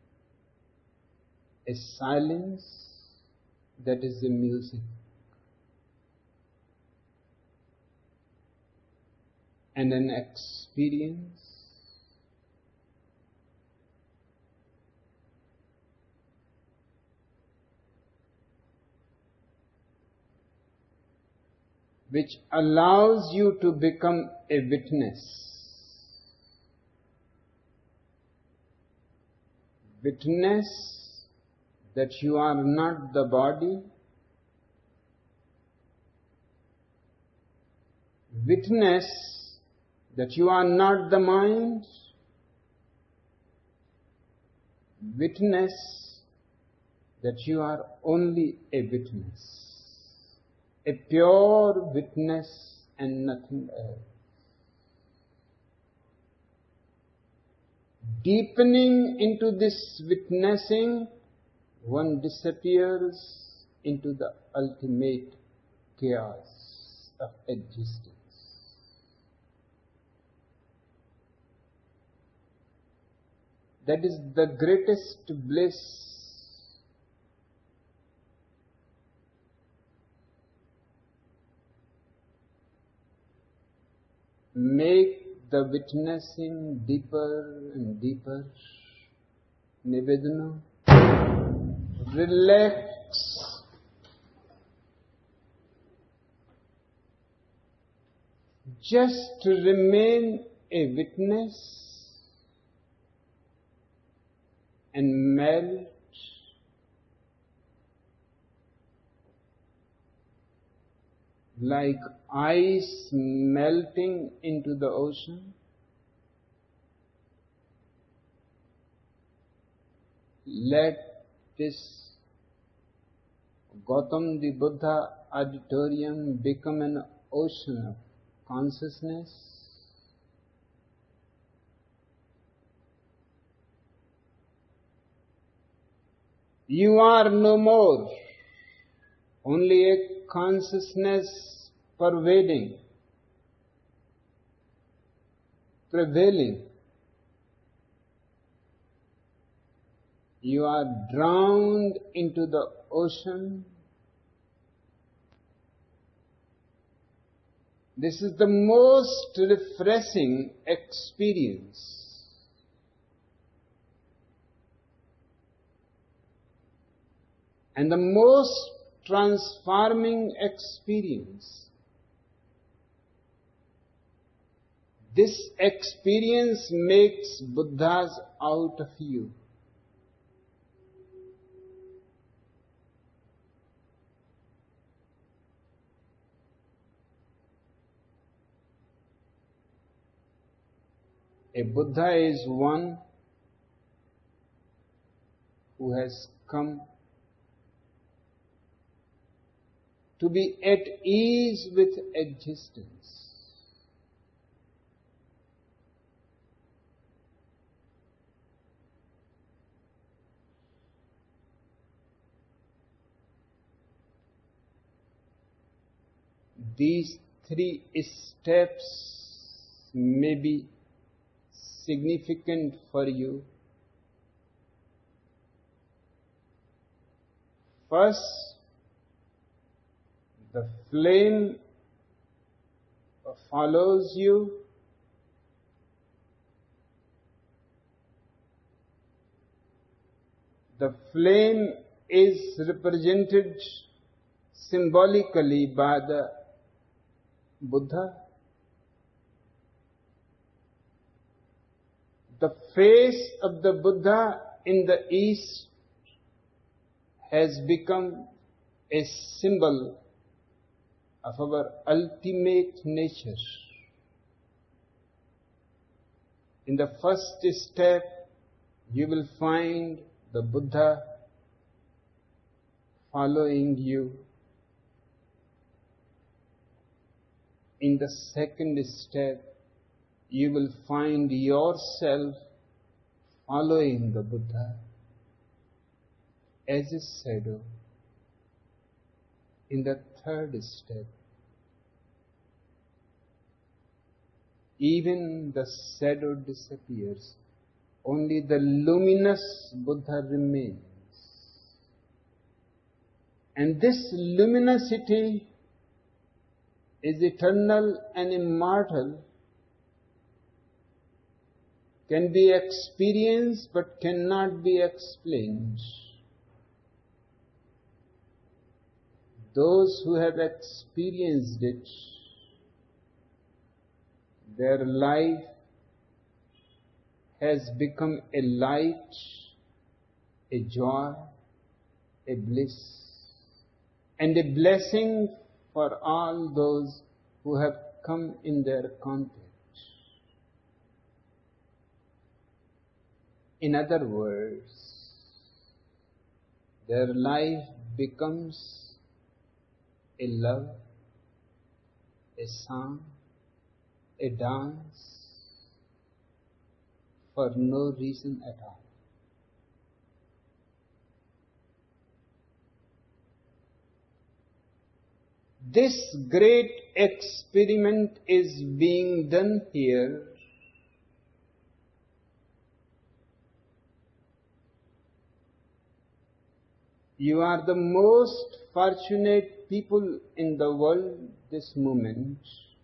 a silence that is the music, and an experience which allows you to become a witness. Witness that you are not the body. Witness that you are not the mind. Witness that you are only a witness. A pure witness and nothing else. Deepening into this witnessing, one disappears into the ultimate chaos of existence. That is the greatest bliss. Make the witnessing deeper and deeper. Nivedana. Relax. Just to remain a witness and melt like ice melting into the ocean. Let this Gautam the Buddha auditorium become an ocean of consciousness. You are no more only a consciousness pervading, prevailing. You are drowned into the ocean. This is the most refreshing experience. And the most transforming experience. This experience makes Buddhas out of you. A Buddha is one who has come to be at ease with existence. These three steps may be significant for you. First, the flame follows you. The flame is represented symbolically by the Buddha. The face of the Buddha in the East has become a symbol of our ultimate nature. In the first step, you will find the Buddha following you. in the second step, you will find yourself following the Buddha as a shadow. In the third step, even the shadow disappears. Only the luminous Buddha remains. And this luminosity is eternal and immortal, can be experienced but cannot be explained. Those who have experienced it, their life has become a light, a joy, a bliss, and a blessing for all those who have come in their contact. In other words, their life becomes a love, a song, a dance, for no reason at all. This great experiment is being done here You are the most fortunate people in the world this moment,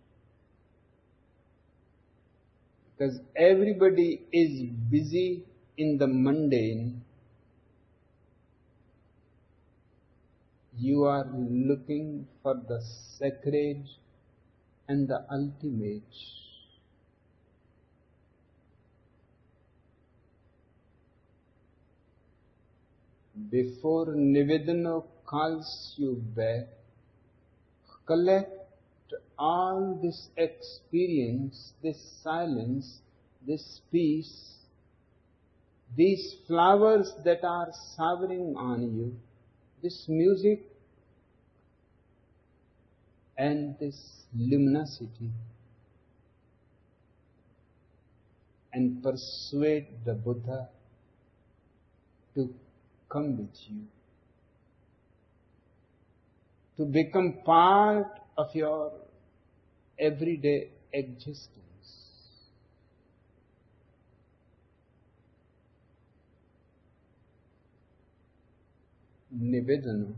because everybody is busy in the mundane. You are looking for the sacred and the ultimate. Before Nivedana calls you back, collect all this experience, this silence, this peace, these flowers that are showering on you, this music and this luminosity, and persuade the Buddha to come with you, to become part of your everyday existence. Nivedana,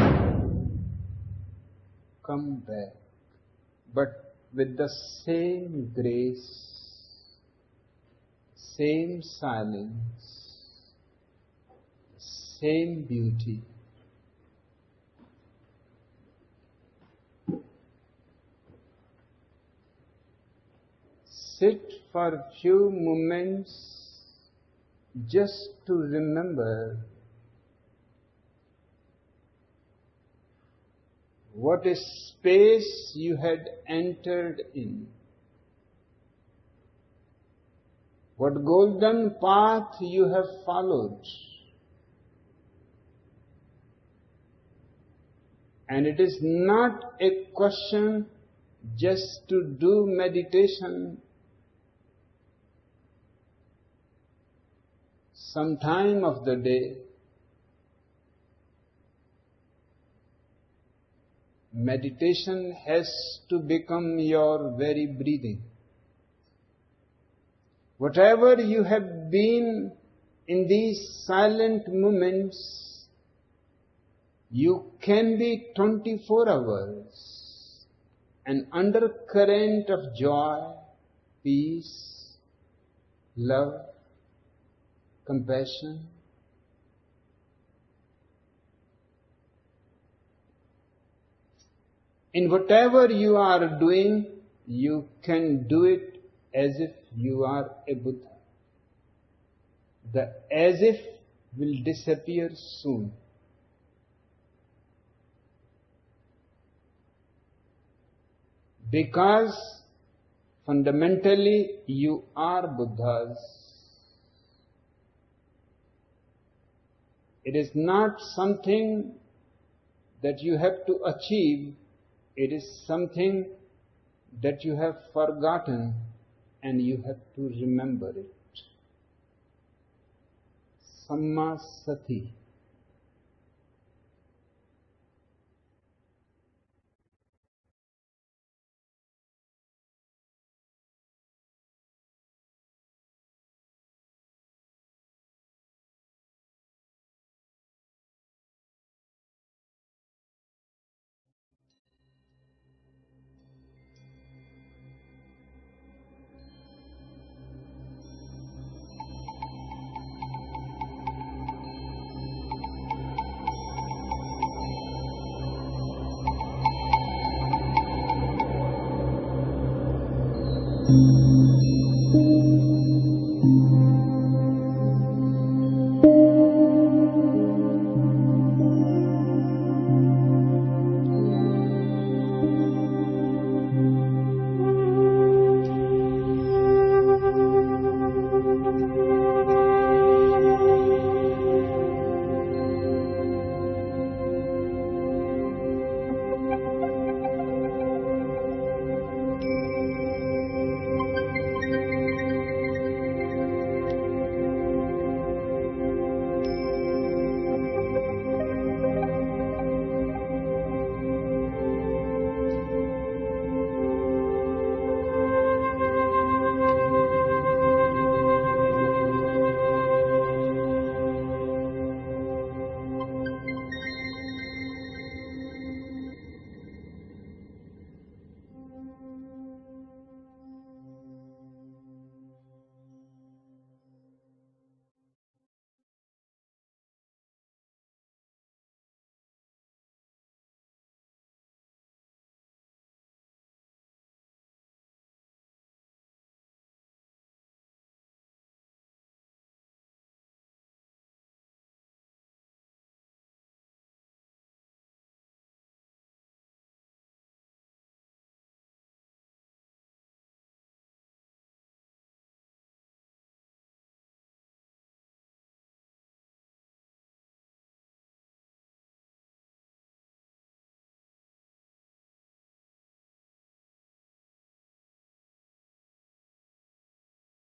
come back, but with the same grace, same silence, same beauty. Sit for a few moments just to remember what a space you had entered in, what golden path you have followed. And it is not a question just to do meditation some time of the day. Meditation has to become your very breathing. Whatever you have been in these silent moments, you can be twenty-four hours, an undercurrent of joy, peace, love, compassion. In whatever you are doing, you can do it as if you are a Buddha. The as if will disappear soon. Because fundamentally you are Buddhas. It is not something that you have to achieve. It is something that you have forgotten and you have to remember it. Samma Sati. Mm-hmm.